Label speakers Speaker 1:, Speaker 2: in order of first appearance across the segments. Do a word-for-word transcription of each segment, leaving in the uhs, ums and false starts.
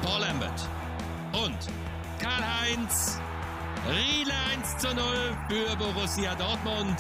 Speaker 1: Paul Lambert und Karl-Heinz Riedle eins zu null für Borussia Dortmund.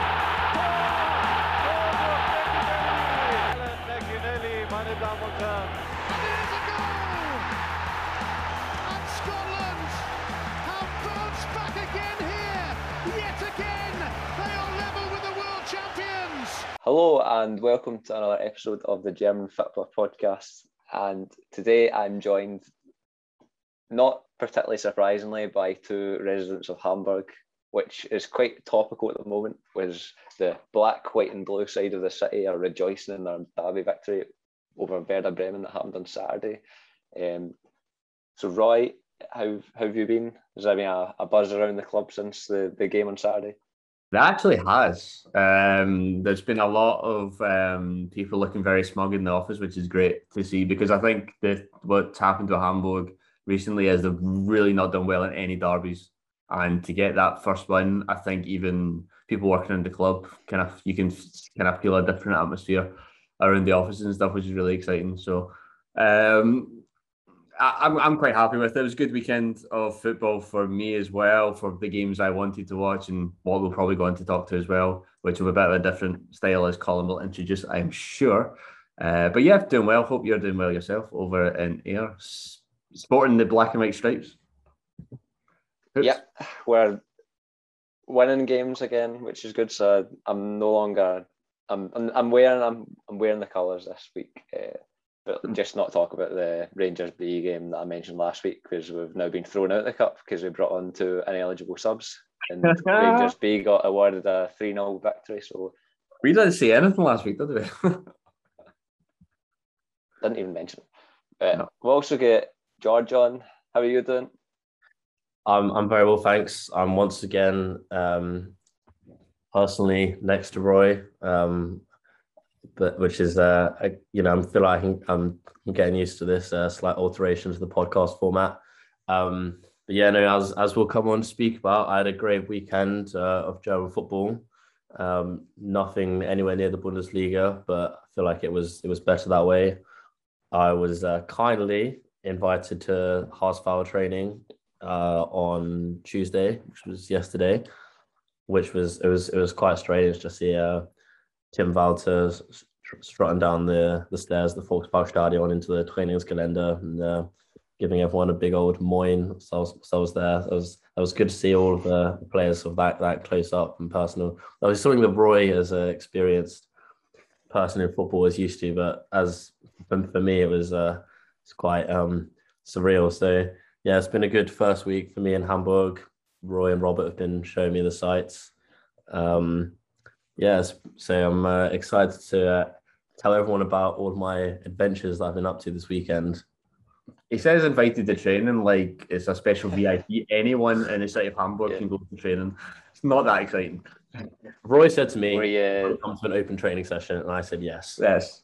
Speaker 2: Meine Damen und Herren.
Speaker 3: And it is a goal! And Scotland have bounced back again here. Yet again, they are level with the world champions.
Speaker 4: Hello and welcome to another episode of the German Football Podcast. And today I'm joined, not particularly surprisingly, by two residents of Hamburg, which is quite topical at the moment, as the black, white and blue side of the city are rejoicing in their derby victory over Werder Bremen that happened on Saturday. Um, so Roy, how, how have you been? Has there been a, a buzz around the club since the, the game on Saturday?
Speaker 5: There actually has. Um, there's been a lot of um, people looking very smug in the office, which is great to see, because I think that what's happened to Hamburg recently is they've really not done well in any derbies. And to get that first win, I think even people working in the club, kind of you can kind of feel a different atmosphere around the offices and stuff, which is really exciting. So um, I, I'm I'm quite happy with it. It was a good weekend of football for me as well, for the games I wanted to watch and what we'll probably go on to talk to as well, which will be a bit of a different style as Colin will introduce, I'm sure. Uh, but yeah, doing well. Hope you're doing well yourself over in Ayr, sporting the black and white stripes. Oops.
Speaker 4: Yeah, we're winning games again, which is good. So I'm no longer I'm I'm, I'm wearing I'm I'm wearing the colours this week. Uh, but just not talk about the Rangers B game that I mentioned last week, because we've now been thrown out of the cup because we brought on two ineligible subs, and Rangers B got awarded a three nil victory. So
Speaker 5: we didn't say anything last week, did we?
Speaker 4: Didn't even mention it. But
Speaker 5: No.
Speaker 4: we'll also get George on. How are you doing?
Speaker 6: I'm I'm very well, thanks. I'm once again um, personally next to Roy, um, but which is uh, I, you know, I feel like I'm, I'm getting used to this uh, slight alteration to the podcast format. Um, but yeah, no, as as we'll come on to speak about, I had a great weekend uh, of German football. Um, nothing anywhere near the Bundesliga, but I feel like it was it was better that way. I was uh, kindly invited to Hausfall training uh on Tuesday, which was yesterday, which was it was it was quite strange to see uh Tim Walter strutting down the the stairs of the Volksparkstadion into the Trainingsgelände and uh, giving everyone a big old moin. So I was, so I was there. It was it was good to see all of the players of that that close up and personal. That was something that Roy, as an experienced person in football, was used to, but as for, for me it was uh it's quite um surreal. So yeah, it's been a good first week for me in Hamburg. Roy and Robert have been showing me the sights. Um, yes, so I'm uh, excited to uh, tell everyone about all of my adventures that I've been up to this weekend.
Speaker 5: He says invited to training like it's a special V I P. Anyone in the city of Hamburg
Speaker 4: Yeah.
Speaker 5: can go to training. It's not that exciting.
Speaker 6: Roy said to me,
Speaker 4: Were you,
Speaker 6: come to an open training session, and I said yes.
Speaker 5: Yes.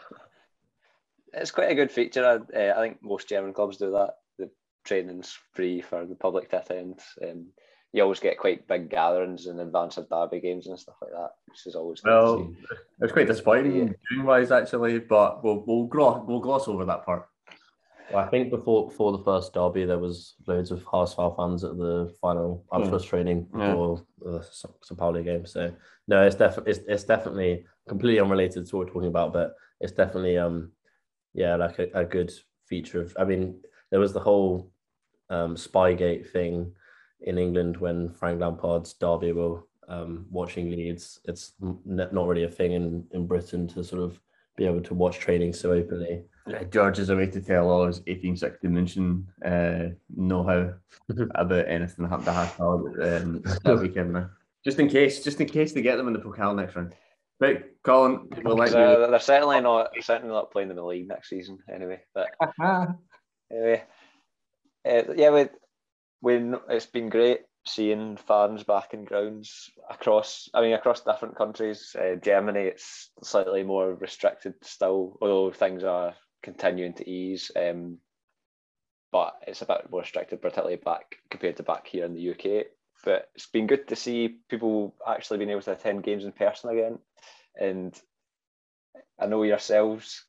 Speaker 4: it's quite a good feature. I, uh, I think most German clubs do that. The training's free for the public to attend. Um, you always get quite big gatherings in advance of derby games and stuff like that, which is always good to
Speaker 5: Well,
Speaker 4: see.
Speaker 5: it was quite disappointing doing wise actually, but we'll we'll gloss we'll gloss over that part.
Speaker 6: Well, I think before before the first derby, there was loads of Hausfall fans at the final Abschluss training
Speaker 5: Yeah.
Speaker 6: for the Sao Paulo game. So no, it's definitely it's, it's definitely completely unrelated to what we're talking about, but it's definitely um yeah like a, a good feature of. I mean, there was the whole um, Spygate thing in England when Frank Lampard's derby were um, watching Leeds. It's n- not really a thing in, in Britain to sort of be able to watch training so openly.
Speaker 5: Yeah, George is a way to tell all his eighteen sixty mention uh, know-how about anything that happened to Hassel um, that weekend now. Just in case, just in case they get them in the Pokal next round. Right, Colin, we'll let you.
Speaker 4: So they're certainly not certainly not playing in the league next season anyway. But anyway, uh, yeah, we we it's been great seeing fans back in grounds across. I mean, across different countries. Uh, Germany, it's slightly more restricted still, although things are continuing to ease. Um, but it's a bit more restricted, particularly back compared to back here in the U K. But it's been good to see people actually being able to attend games in person again. And I know yourselves,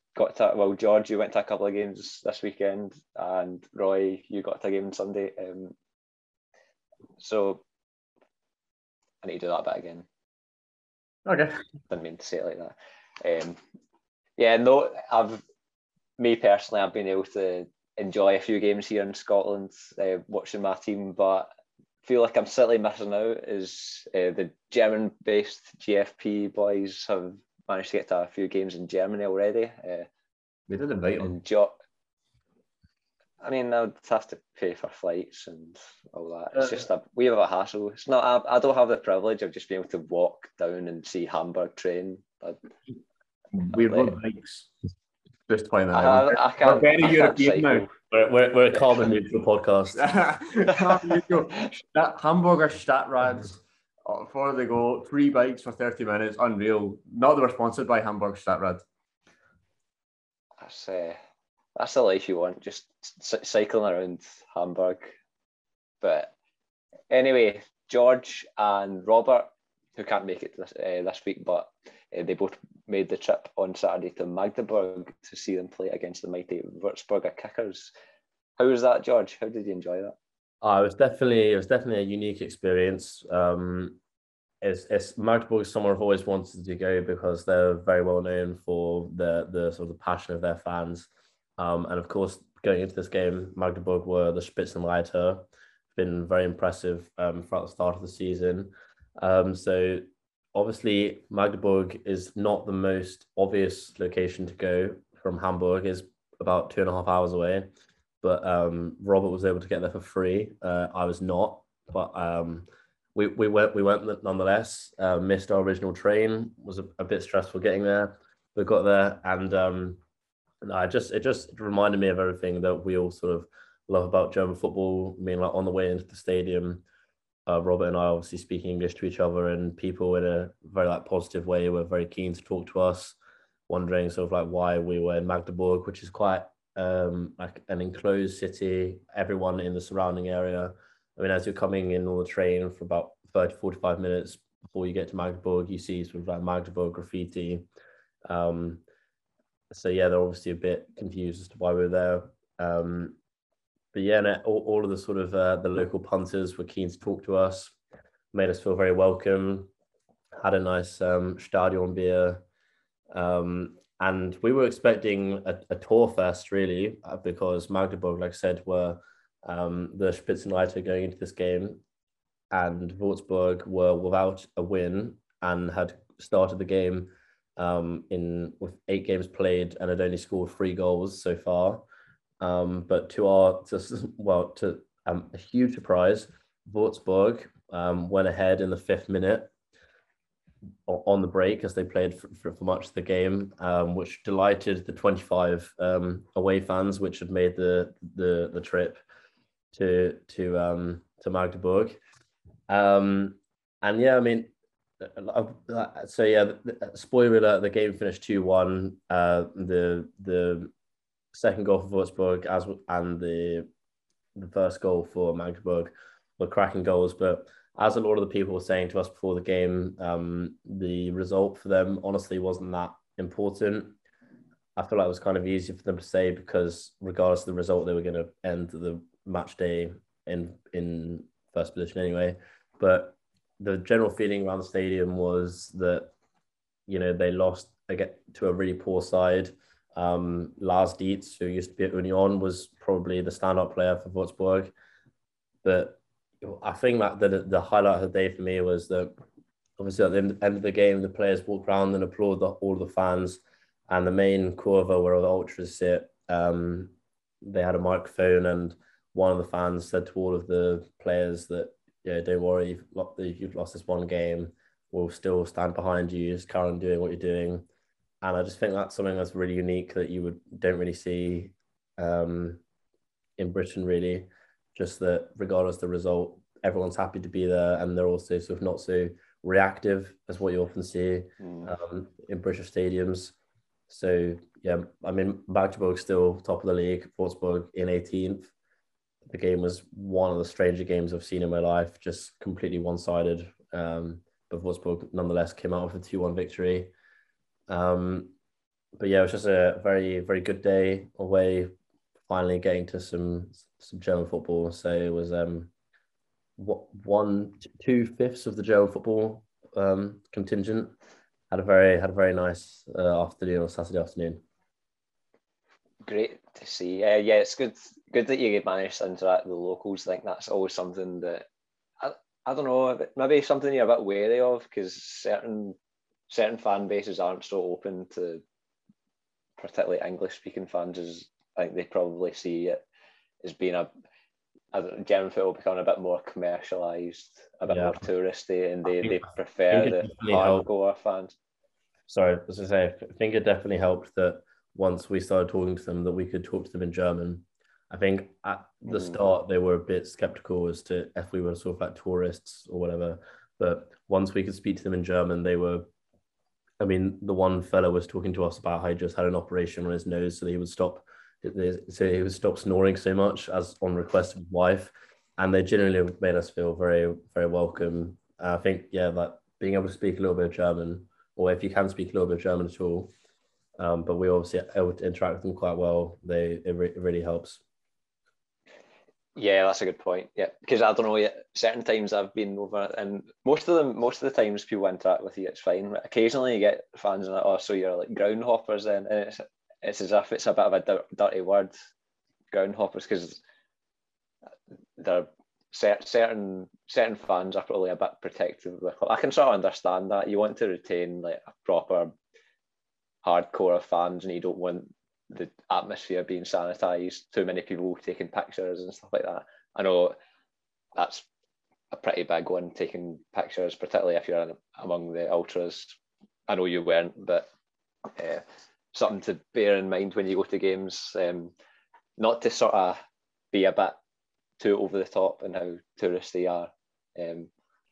Speaker 4: got to, well, George, you went to a couple of games this weekend, and Roy, you got to a game on Sunday. Um, so I need to do that bit again.
Speaker 5: Okay.
Speaker 4: Didn't mean to say it like that. Um, yeah, no, I've, me personally, I've been able to enjoy a few games here in Scotland, uh, watching my team, but feel like I'm slightly missing out is uh, the German-based G F P boys have managed to get to a few games in Germany already. Uh,
Speaker 5: We did invite them.
Speaker 4: and jo- I mean, I would have to pay for flights and all that. It's
Speaker 5: Uh,
Speaker 4: just a we have a hassle. It's not. I, I don't have the privilege of just being able to walk down and see Hamburg train. I,
Speaker 5: We rode bikes. Just to point that
Speaker 4: I,
Speaker 5: out.
Speaker 4: I, I can't.
Speaker 5: We're very
Speaker 4: I can't
Speaker 5: European now.
Speaker 4: cycle.
Speaker 6: We're, we're, we're a carbon neutral podcast.
Speaker 5: That Hamburger Stadtrads, uh, before they go, three bikes for thirty minutes, unreal. Not that we're sponsored by Hamburg Stadtrad.
Speaker 4: That's uh, that's the life you want. Just c- cycling around Hamburg. But anyway, George and Robert, who can't make it this, uh, this week, but uh, they both made the trip on Saturday to Magdeburg to see them play against the mighty Würzburger Kickers. How was that, George? How did you enjoy that?
Speaker 6: Oh, it was definitely it was definitely a unique experience. Um, it's it's Magdeburg is somewhere I've always wanted to go because they're very well known for the the sort of the passion of their fans. Um, and of course, going into this game, Magdeburg were the Spitzenreiter, been very impressive um, throughout the start of the season. Um, so obviously, Magdeburg is not the most obvious location to go from Hamburg. It's about two and a half hours away. But um, Robert was able to get there for free. Uh, I was not, but um, we we went we went nonetheless. Uh, missed our original train. Was a, a bit stressful getting there. We got there, and um, I just it just reminded me of everything that we all sort of love about German football. I mean, like on the way into the stadium, uh, Robert and I obviously speaking English to each other, and people in a very like positive way were very keen to talk to us, wondering sort of like why we were in Magdeburg, which is quite um like an enclosed city, everyone in the surrounding area. I mean, as you're coming in on the train for about thirty, forty-five minutes before you get to Magdeburg, you see sort of like Magdeburg graffiti. Um, so yeah, they're obviously a bit confused as to why we were there. Um, but yeah, no, all, all of the sort of uh, the local punters were keen to talk to us, made us feel very welcome, had a nice um, Stadion beer. Um, And we were expecting a, a tour fest, really, because Magdeburg, like I said, were um, the Spitzenreiter going into this game, and Würzburg were without a win and had started the game um, in with eight games played and had only scored three goals so far. Um, but to our, to, well, to um, a huge surprise, Würzburg um, went ahead in the fifth minute on the break as they played for, for, for much of the game, um, which delighted the twenty-five um, away fans which had made the the, the trip to to um, to Magdeburg. Um, and yeah, I mean, so yeah, spoiler alert, the game finished two one. Uh, the the second goal for Würzburg as and the the first goal for Magdeburg were cracking goals, but as a lot of the people were saying to us before the game, um, the result for them honestly wasn't that important. I feel like it was kind of easy for them to say because regardless of the result, they were going to end the match day in in first position anyway. But the general feeling around the stadium was that, you know, they lost again to a really poor side. Um, Lars Dietz, who used to be at Union, was probably the standout player for Würzburg. But I think that the, the highlight of the day for me was that obviously at the end of the game, the players walked around and applauded the, all the fans, and the main curva where all the ultras sit, um, they had a microphone, and one of the fans said to all of the players that, yeah, don't worry, you've, lost, you've lost this one game, we'll still stand behind you, just carry on doing what you're doing. And I just think that's something that's really unique that you would don't really see um, in Britain, really. Just that regardless of the result, everyone's happy to be there, and they're also sort of not so reactive as what you often see mm. um, in British stadiums. So yeah, I mean, Magdeburg's still top of the league, Würzburg in eighteenth. The game was one of the stranger games I've seen in my life, just completely one-sided. Um, but Würzburg nonetheless came out with a two one victory. Um, but yeah, it was just a very, very good day away. Finally getting to some some German football. So it was um what one two fifths of the German football um contingent had a very had a very nice uh, afternoon on Saturday afternoon.
Speaker 4: Great to see. Uh, yeah, it's good good that you managed to interact with the locals. I think that's always something that I, I don't know, maybe something you're a bit wary of, because certain certain fan bases aren't so open to particularly English speaking fans, as I think they probably see it as being a, a German football becoming a bit more commercialised, a bit yeah. more touristy, and they, they prefer the hardcore fans.
Speaker 6: Sorry, as I say, I think it definitely helped that once we started talking to them, that we could talk to them in German. I think at the mm. start they were a bit skeptical as to if we were sort of like tourists or whatever. But once we could speak to them in German, they were, I mean, the one fellow was talking to us about how he just had an operation on his nose so that he would stop, so he would stop snoring so much, as on request of his wife. And they generally made us feel very, very welcome. Uh, I think, yeah, like being able to speak a little bit of German, or if you can speak a little bit of German at all, Um, but we obviously able to interact with them quite well. They it, re- it really helps.
Speaker 4: Yeah, that's a good point. Yeah, because I don't know yet. Certain times I've been over, and most of them, most of the times people interact with you, it's fine. But occasionally you get fans and like, oh, so you're like ground hoppers, then, and it's it's as if it's a bit of a dirty word, ground hoppers, because they're certain certain fans are probably a bit protective of the club. I can sort of understand that. You want to retain like a proper hardcore of fans, and you don't want the atmosphere being sanitized, too many people taking pictures and stuff like that. I know that's a pretty big one, taking pictures, particularly if you're in, among the ultras. I know you weren't, but uh, something to bear in mind when you go to games, um, not to sort of be a bit too over the top in how touristy you are, um,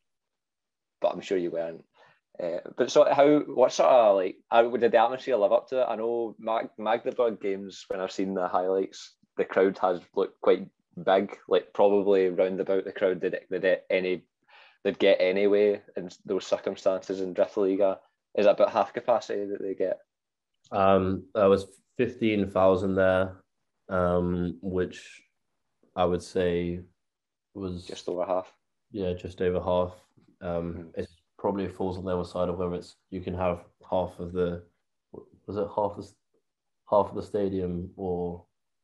Speaker 4: but I'm sure you weren't. Uh, but so how, what sort of like, how, did the atmosphere live up to it? I know Mag- Magdeburg games, when I've seen the highlights, the crowd has looked quite big, like probably round about the crowd did did any they'd get anyway in those circumstances in Drittliga. Is it about half capacity that they get?
Speaker 6: Um, there was fifteen thousand there, um, which I would say was
Speaker 4: just over half.
Speaker 6: Yeah, just over half. Um, mm. It's probably falls on the other side of whether it's you can have half of the was it half the half of the stadium, or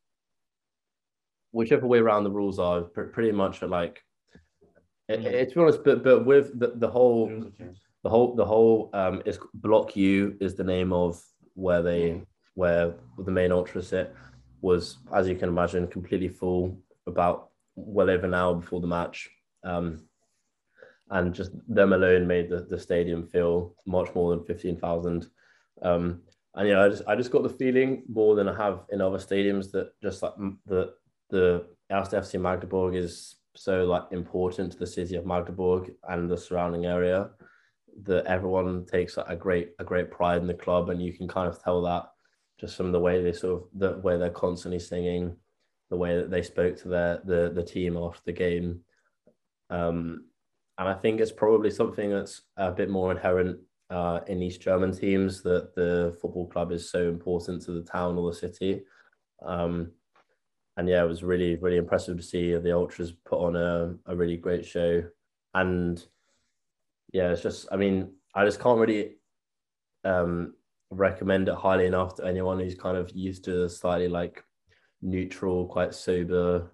Speaker 6: whichever way around the rules are. Pretty much like it, it, to be honest, but but with the, the whole the whole the whole um is Block U is the name of where they where the main ultra sit, was, as you can imagine, completely full about well over an hour before the match. Um, and just them alone made the, the stadium feel much more than fifteen thousand. Um, and, you know, I just, I just got the feeling more than I have in other stadiums that just like the, the Erste F C Magdeburg is so like important to the city of Magdeburg and the surrounding area, that everyone takes like, a great, a great pride in the club. And you can kind of tell that just from the way they sort of, the way they're constantly singing, the way that they spoke to their, the, the team after the game. Um, And I think it's probably something that's a bit more inherent uh, in East German teams, that the football club is so important to the town or the city. Um, and yeah, it was really, really impressive to see the Ultras put on a, a really great show. And yeah, it's just, I mean, I just can't really um, recommend it highly enough to anyone who's kind of used to a slightly like neutral, quite sober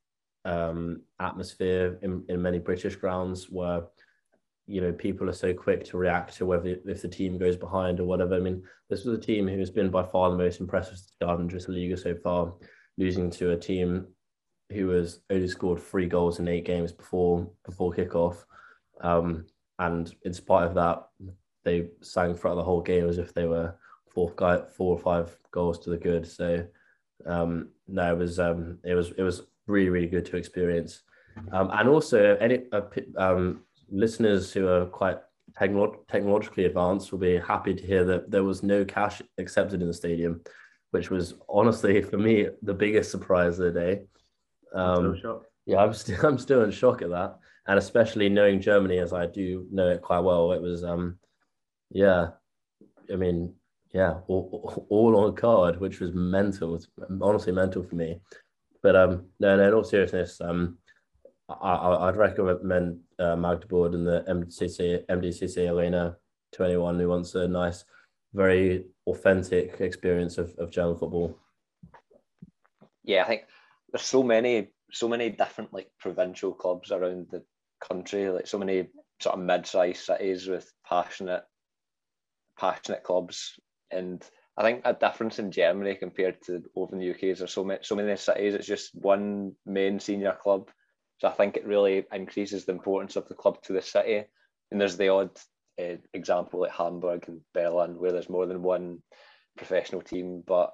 Speaker 6: um atmosphere in, in many British grounds, where, you know, people are so quick to react to whether if the team goes behind or whatever. I mean, this was a team who has been by far the most impressive start in Drittliga so far, losing to a team who has only scored three goals in eight games before before kickoff. Um, and in spite of that, they sang throughout the whole game as if they were four, four or five goals to the good. So um, no, it was um, it was it was. really, really good to experience. Um, and also any uh, um, listeners who are quite technolo- technologically advanced will be happy to hear that there was no cash accepted in the stadium, which was honestly, for me, the biggest surprise of the day. Um,
Speaker 5: I'm still
Speaker 6: yeah, I'm still, I'm still in shock at that. And especially knowing Germany as I do know it quite well, it was, um, yeah, I mean, yeah, all, all on a card, which was mental. It's honestly mental for me. But um, no, no, in all seriousness, um, I, I, I'd recommend uh, Magdeburg and the M D C C, M D C C Arena to anyone who wants a nice, very authentic experience of, of German football.
Speaker 4: Yeah, I think there's so many, so many different like provincial clubs around the country, like so many sort of mid-sized cities with passionate, passionate clubs. And I think a difference in Germany compared to over in the U K is there's so many, so many cities. It's just one main senior club. So I think it really increases the importance of the club to the city. And there's the odd uh, example like Hamburg and Berlin where there's more than one professional team, but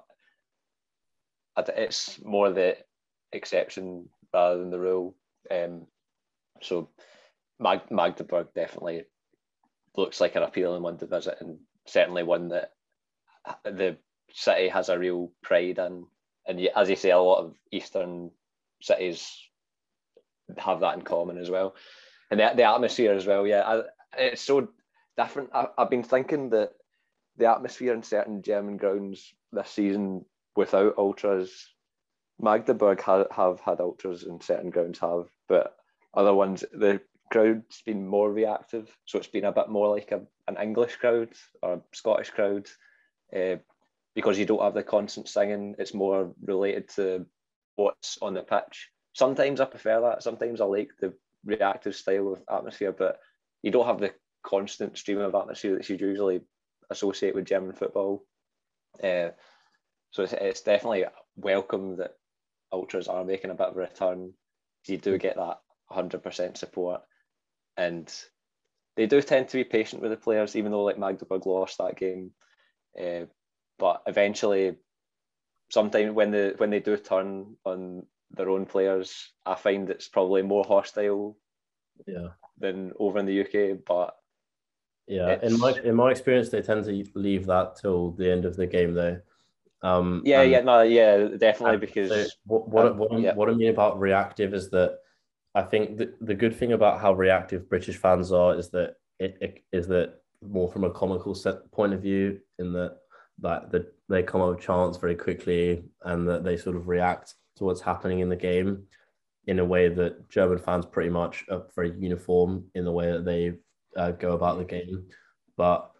Speaker 4: it's more the exception rather than the rule. Um, so Mag- Magdeburg definitely looks like an appealing one to visit, and certainly one that the city has a real pride in. And as you say, a lot of Eastern cities have that in common as well. And the, the atmosphere as well, yeah, I, it's so different. I, I've been thinking that the atmosphere in certain German grounds this season without ultras, Magdeburg ha- have had ultras and certain grounds have, but other ones, the crowd's been more reactive. So it's been a bit more like a, an English crowd or a Scottish crowd. Uh, because you don't have the constant singing, it's more related to what's on the pitch. Sometimes I prefer that. Sometimes I like the reactive style of atmosphere, but you don't have the constant stream of atmosphere that you usually associate with German football. Uh, so it's, it's definitely welcome that ultras are making a bit of a return. You do get that one hundred percent support, and they do tend to be patient with the players, even though like Magdeburg lost that game. Uh, but eventually, sometimes when they when they do turn on their own players, I find it's probably more hostile,
Speaker 6: yeah,
Speaker 4: than over in the U K. But
Speaker 6: yeah, in my in my experience, they tend to leave that till the end of the game, though. Um,
Speaker 4: yeah,
Speaker 6: and,
Speaker 4: yeah, no, yeah, definitely because
Speaker 6: so what what,
Speaker 4: um,
Speaker 6: what,
Speaker 4: yeah.
Speaker 6: what I mean about reactive is that I think the, the good thing about how reactive British fans are is that it, it is that more from a comical set point of view, in that that the, they come up with chants very quickly and that they sort of react to what's happening in the game in a way that German fans pretty much are very uniform in the way that they uh, go about the game. But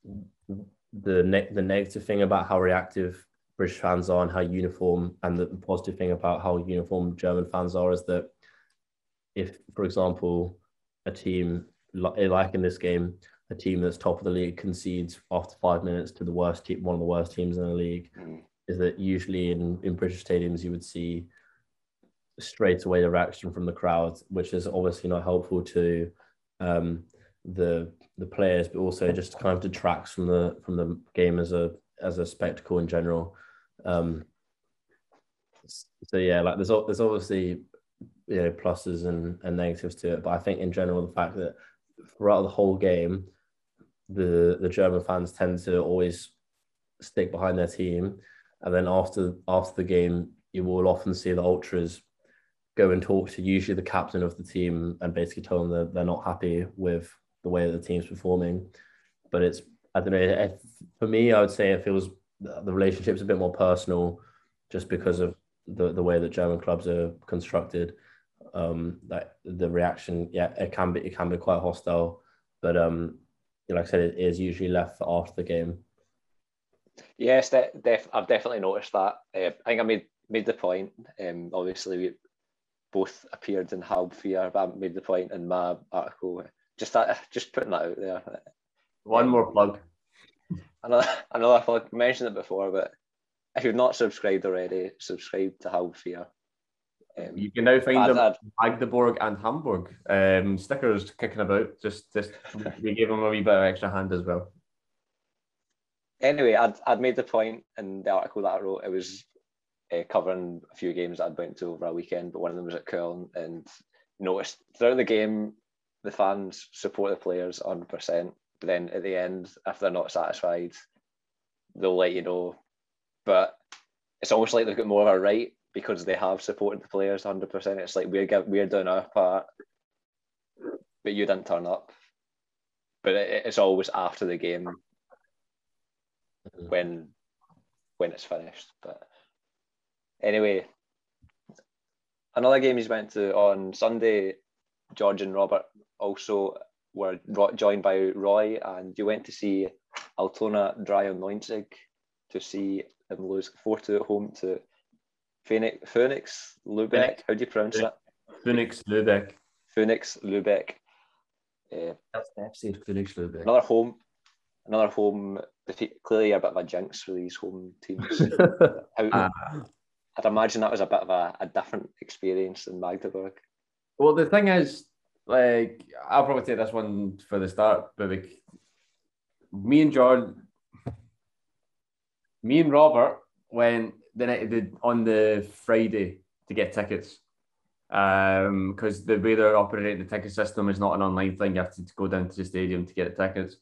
Speaker 6: the ne- the negative thing about how reactive British fans are and how uniform, and the positive thing about how uniform German fans are, is that if, for example, a team like in this game, a team that's top of the league concedes after five minutes to the worst team, one of the worst teams in the league, mm. is that usually in, in British stadiums you would see straight away the reaction from the crowd, which is obviously not helpful to um, the the players, but also just kind of detracts from the from the game as a as a spectacle in general. Um, so yeah, like there's there's obviously, you know, pluses and, and negatives to it, but I think in general the fact that throughout the whole game, the the German fans tend to always stick behind their team, and then after after the game, you will often see the ultras go and talk to usually the captain of the team and basically tell them that they're not happy with the way that the team's performing. But it's, I don't know, it, for me, I would say it feels the relationship's a bit more personal, just because of the, the way that German clubs are constructed. Um, that the reaction, yeah, it can be it can be quite hostile, but um, like I said, it is usually left for after the game.
Speaker 4: Yes, de- def- I've definitely noticed that. Uh, I think I made made the point. Um, obviously, we both appeared in Halbvier, but I made the point in my article. Just that, just putting that out there.
Speaker 5: One um, more plug.
Speaker 4: Another, another plug. I mentioned it before, but if you've not subscribed already, subscribe to Halbvier.
Speaker 5: Um, you can now find them at Magdeburg and Hamburg. Um, stickers kicking about. Just, just we gave them a wee bit of extra hand as well.
Speaker 4: Anyway, I'd I'd made the point in the article that I wrote. It was uh, covering a few games that I'd went to over a weekend, but one of them was at Köln, and noticed throughout the game the fans support the players one hundred percent. But then at the end, if they're not satisfied, they'll let you know. But it's almost like they've got more of a right because they have supported the players one hundred percent. It's like we're we're doing our part, but you didn't turn up. But it, it's always after the game. mm-hmm. when when it's finished. But anyway, another game he's went to on Sunday, George and Robert also were joined by Roy, and you went to see Altona dreiundneunzig to see them lose four two at home to Phoenix, Phoenix Lübeck. Phoenix. How do you pronounce that?
Speaker 5: Phoenix Lübeck.
Speaker 4: Phoenix Lübeck. Uh,
Speaker 6: That's F C Phoenix Lübeck.
Speaker 4: Another home, another home. Clearly, a bit of a jinx for these home teams. How, uh, I'd imagine that was a bit of a, a different experience than Magdeburg.
Speaker 5: Well, the thing is, like, I'll probably take this one for the start, but like, me and John, me and Robert went the night the, on the Friday to get tickets. Um, because the way they're operating the ticket system is not an online thing. You have to go down to the stadium to get the tickets.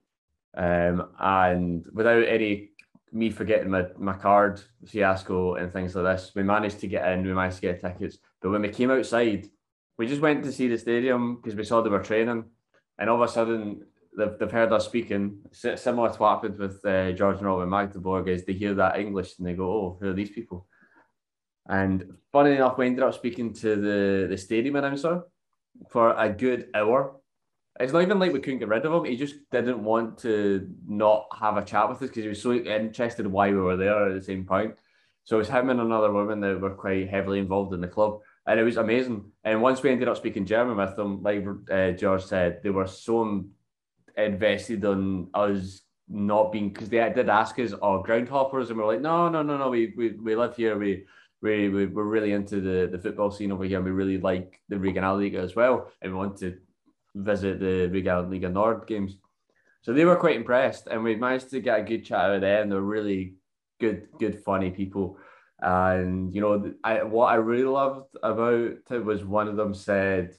Speaker 5: Um, and without any me forgetting my, my card fiasco and things like this, we managed to get in, we managed to get tickets. But when we came outside, we just went to see the stadium because we saw they were training, and all of a sudden they've, they've heard us speaking, similar to what happened with uh, George and Robert Magdeburg, is they hear that English and they go, oh, who are these people? And funny enough, we ended up speaking to the, the stadium announcer for a good hour. It's not even like we couldn't get rid of him. He just didn't want to not have a chat with us because he was so interested in why we were there at the same point. So it was him and another woman that were quite heavily involved in the club. And it was amazing. And once we ended up speaking German with them, like uh, George said, they were so invested in us not being, because they did ask us, oh, groundhoppers, and we were like, no, no, no, no, we we, we live here, we, we, we, we're really into the, the football scene over here, and we really like the Regionalliga as well, and we want to visit the Regionalliga Nord games. So they were quite impressed, and we managed to get a good chat out of them. They're really good, good, funny people. And, you know, I, what I really loved about it was one of them said,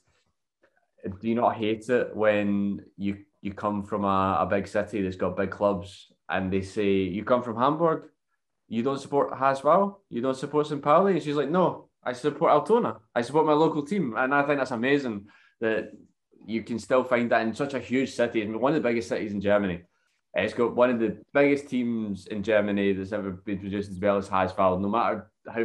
Speaker 5: do you not hate it when you, you come from a, a big city that's got big clubs and they say, you come from Hamburg, you don't support Haswell, you don't support Saint Pauli? And she's like, no, I support Altona. I support my local team. And I think that's amazing that you can still find that in such a huge city. I mean, one of the biggest cities in Germany. It's got one of the biggest teams in Germany that's ever been produced, as well as Haswell. No matter how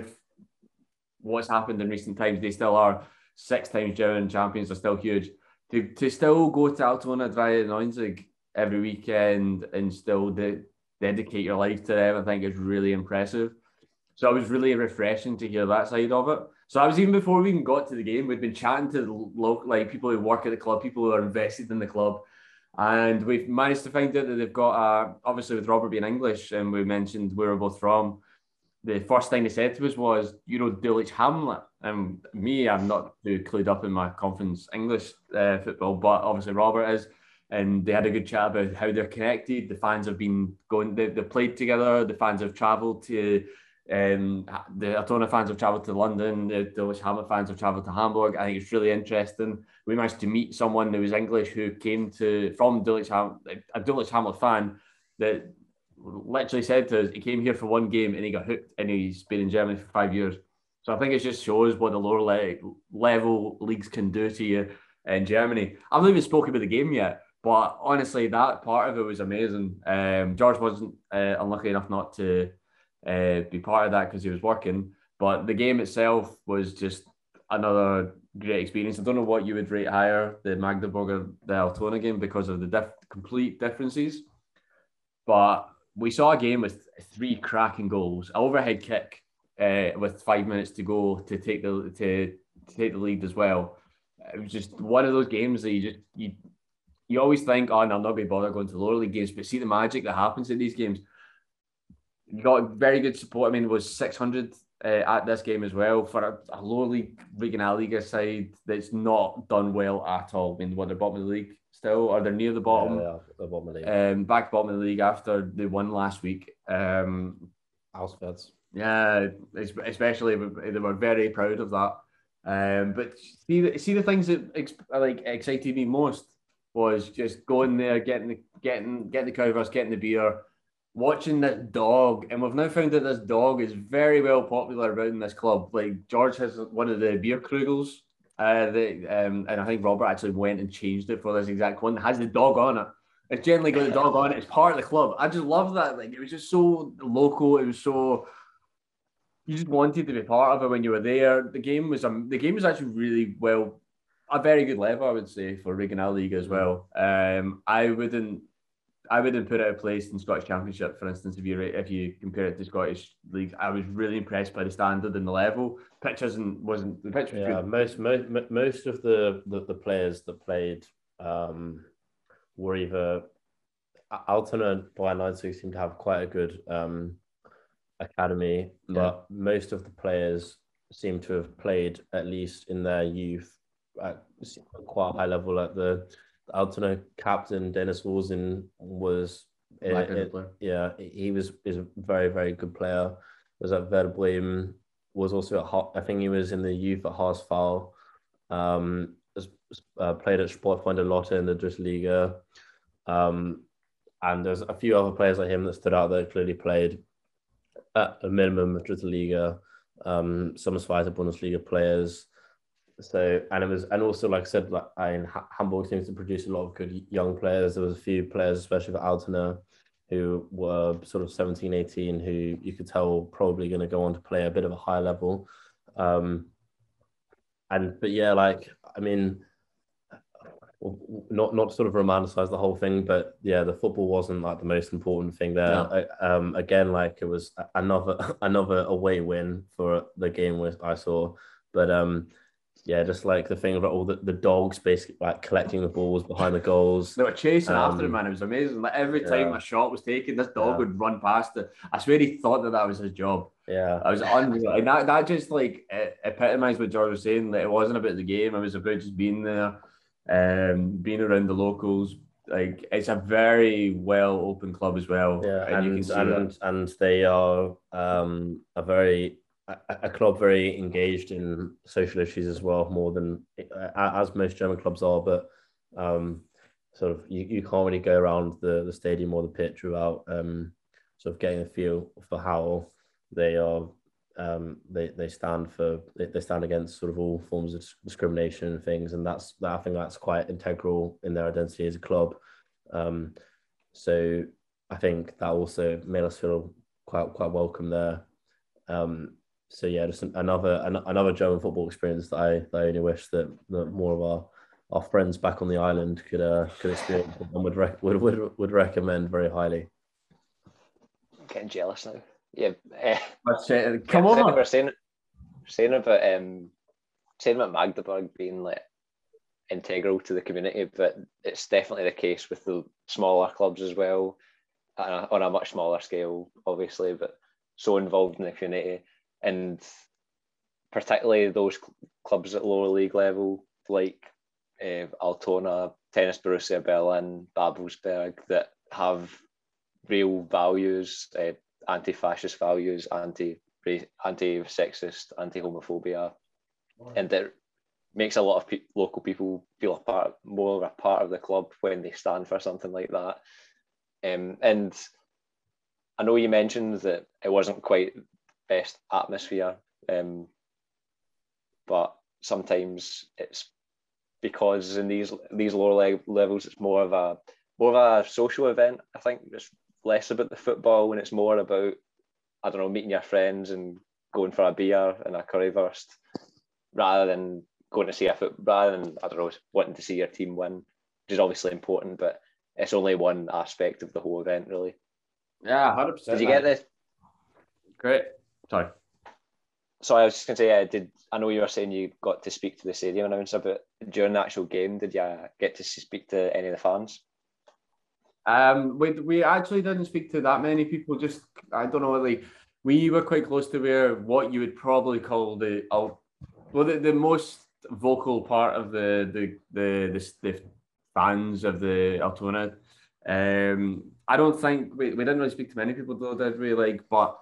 Speaker 5: what's happened in recent times, they still are six times German champions. They're still huge. To to still go to Altona dreiundneunzig every weekend and still de- dedicate your life to them, I think is really impressive. So it was really refreshing to hear that side of it. So I was, even before we even got to the game, we'd been chatting to the local, like people who work at the club, people who are invested in the club. And we've managed to find out that they've got, uh, obviously with Robert being English, and we mentioned where we're both from, the first thing they said to us was, you know, Dulwich Hamlet. And me, I'm not too clued up in my conference English uh, football, but obviously Robert is. And they had a good chat about how they're connected. The fans have been going, they, they played together. The fans have travelled to, um, the Altona fans have travelled to London. The Dulwich Hamlet fans have travelled to Hamburg. I think it's really interesting. We managed to meet someone who was English who came to, from Dulwich Hamlet, a Dulwich Hamlet fan that literally said to us, he came here for one game and he got hooked, and he's been in Germany for five years. So I think it just shows what the lower le- level leagues can do to you in Germany. I've not even spoken about the game yet, but honestly, that part of it was amazing. Um, George wasn't uh, unlucky enough not to uh, be part of that because he was working, but the game itself was just another great experience. I don't know what you would rate higher, the Magdeburg or the Altona game, because of the diff- complete differences. But we saw a game with three cracking goals, an overhead kick uh, with five minutes to go to take the to, to take the lead as well. It was just one of those games that you just you you always think, oh, no, I'm not going to bother going to lower league games, but see the magic that happens in these games. You got very good support. I mean, it was six hundred uh, at this game as well for a, a lower league Regionalliga side that's not done well at all. I mean, what, they're bottom of the league still, or they're near the bottom.
Speaker 6: Yeah, they are. They're bottom of the league.
Speaker 5: Um, back bottom of the league after they won last week. Um,
Speaker 6: Auswärts.
Speaker 5: Yeah, especially they were very proud of that. Um, but see, see the things that ex- like excited me most was just going there, getting the getting getting the covers, getting the beer, watching this dog. And we've now found that this dog is very well popular around this club. Like George has one of the beer krugels. Uh, the, um, and I think Robert actually went and changed it for this exact one. It has the dog on it. It's generally got the dog on it. It's part of the club. I just love that. Like, it was just so local. It was so. You just wanted to be part of it when you were there. The game was um, the game was actually really well, a very good level, I would say, for Regional League as well. Um, I wouldn't, I wouldn't put it out of place in Scottish Championship, for instance, if you if you compare it to Scottish League. I was really impressed by the standard and the level. Pitch isn't wasn't the pitch was
Speaker 6: yeah,
Speaker 5: good.
Speaker 6: most most most of the the, the players that played um, were either Altona and Bayern ninety-six seem to have quite a good. Um, academy, but yeah. most of the players seem to have played at least in their youth at quite a high level. At the, the Altona captain Dennis Wolzen was, it, it, yeah, he was is a very very good player. Was at Werder Bremen, was also at I think he was in the youth at Haasfall. Um, uh, played at Sportfreunde Lotte in the Drittliga, um, and there's a few other players like him that stood out that clearly played at a minimum of Drittliga, um, some Zweite Bundesliga players. So, and it was, and also, like I said, like I mean, Hamburg seems to produce a lot of good young players. There was a few players, especially for Altona, who were sort of seventeen, eighteen, who you could tell probably going to go on to play a bit of a higher level. Um, and, but yeah, like, I mean, not not sort of romanticize the whole thing, but yeah, the football wasn't like the most important thing there. No. Um, again, like it was another another away win for the game which I saw, but um, yeah, just like the thing about all the, the dogs basically like collecting the balls behind the goals.
Speaker 5: They were chasing
Speaker 6: um,
Speaker 5: after him, man. It was amazing. Like every time
Speaker 6: yeah.
Speaker 5: a shot was taken, this dog
Speaker 6: yeah.
Speaker 5: would run past it. I swear he thought that that was his job.
Speaker 6: Yeah,
Speaker 5: I was unreal. And that that just like epitomized what George was saying. That it wasn't about the game. It was about just being there. Um, being around the locals, like it's a very well open club as well.
Speaker 6: Yeah,
Speaker 5: and,
Speaker 6: and
Speaker 5: you can see
Speaker 6: and,
Speaker 5: that.
Speaker 6: and they are um, a very a, a club very engaged in social issues as well, more than as most German clubs are. But um, sort of you, you can't really go around the, the stadium or the pitch without um, sort of getting a feel for how they are. Um, they they stand for they, they stand against sort of all forms of discrimination and things, and that's that I think that's quite integral in their identity as a club. Um, so I think that also made us feel quite quite welcome there. Um, so yeah, just another an, another German football experience that I that I only wish that, that more of our, our friends back on the island could uh, could experience and would, rec- would would would recommend very highly.
Speaker 4: I'm getting jealous now. Yeah, uh,
Speaker 5: uh, come
Speaker 4: yeah,
Speaker 5: on.
Speaker 4: We're saying, saying about um, saying about Magdeburg being like integral to the community, but it's definitely the case with the smaller clubs as well, on a, on a much smaller scale, obviously, but so involved in the community, and particularly those cl- clubs at lower league level, like uh, Altona, Tennis Borussia Berlin, Babelsberg, that have real values. Uh, anti-fascist values, anti anti-sexist, anti-homophobia, and that makes a lot of pe- local people feel a part, more of a part of the club when they stand for something like that. Um, and I know you mentioned that it wasn't quite best atmosphere, um, but sometimes it's because in these these lower le- levels, it's more of a more of a social event. I think it's less about the football and it's more about, I don't know, meeting your friends and going for a beer and a currywurst rather than going to see a foot, rather than, I don't know, wanting to see your team win, which is obviously important, but it's only one aspect of the whole event, really.
Speaker 5: Yeah, one hundred percent.
Speaker 4: Did you get this?
Speaker 5: Great. Sorry.
Speaker 4: So I was just going to say, uh, did I know you were saying you got to speak to the stadium announcer, but during the actual game, did you get to speak to any of the fans?
Speaker 5: Um, we we actually didn't speak to that many people. Just I don't know, like we were quite close to where what you would probably call the well, the, the most vocal part of the the the the, the fans of the Altona. Um, I don't think we, we didn't really speak to many people though, did we? Like, but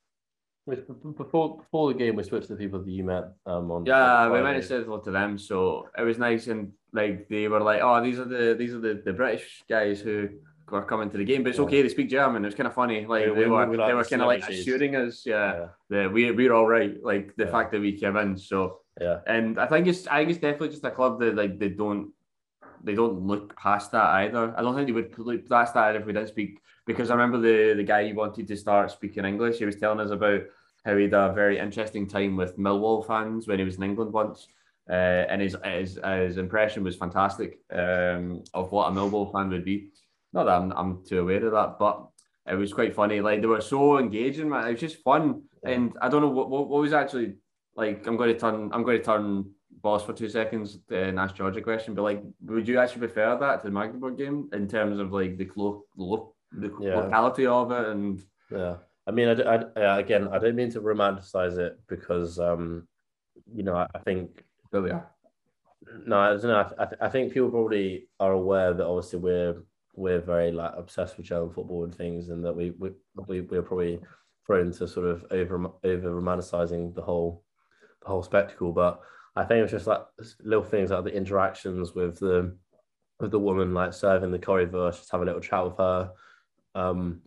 Speaker 6: before before the game, we switched to the people that you met um, on.
Speaker 5: Yeah, on we went and said hello to them, so it was nice, and like they were like, "Oh, these are the these are the, the British guys who were coming to the game," but it's okay. They speak German. It was kind of funny. Like yeah, they, we, were, we like they were kind of like assuring us, yeah, yeah. that we we're all right. Like the yeah. fact that we came in, so
Speaker 6: yeah.
Speaker 5: And I think it's I think it's definitely just a club that like they don't they don't look past that either. I don't think they would look past that if we didn't speak, because I remember the the guy who wanted to start speaking English. He was telling us about how he had a very interesting time with Millwall fans when he was in England once, uh, and his his his impression was fantastic um, of what a Millwall fan would be. Not that I'm I'm too aware of that, but it was quite funny. Like, they were so engaging, man. It was just fun, and I don't know what what, what was actually like. I'm going to turn I'm going to turn boss for two seconds and ask George a question. But like, would you actually prefer that to the Magdeburg game in terms of like the clo- lo- the yeah. locality of it? And
Speaker 6: yeah, I mean, I, I, yeah, again, I don't mean to romanticize it because um, you know, I, I think
Speaker 5: there we are.
Speaker 6: No, I don't know. I, I think people probably are aware that obviously we're we're very like obsessed with German football and things, and that we we, we we're probably prone to sort of over over romanticizing the whole the whole spectacle. But I think it's just like little things like the interactions with the with the woman, like serving the currywurst, just have a little chat with her, um,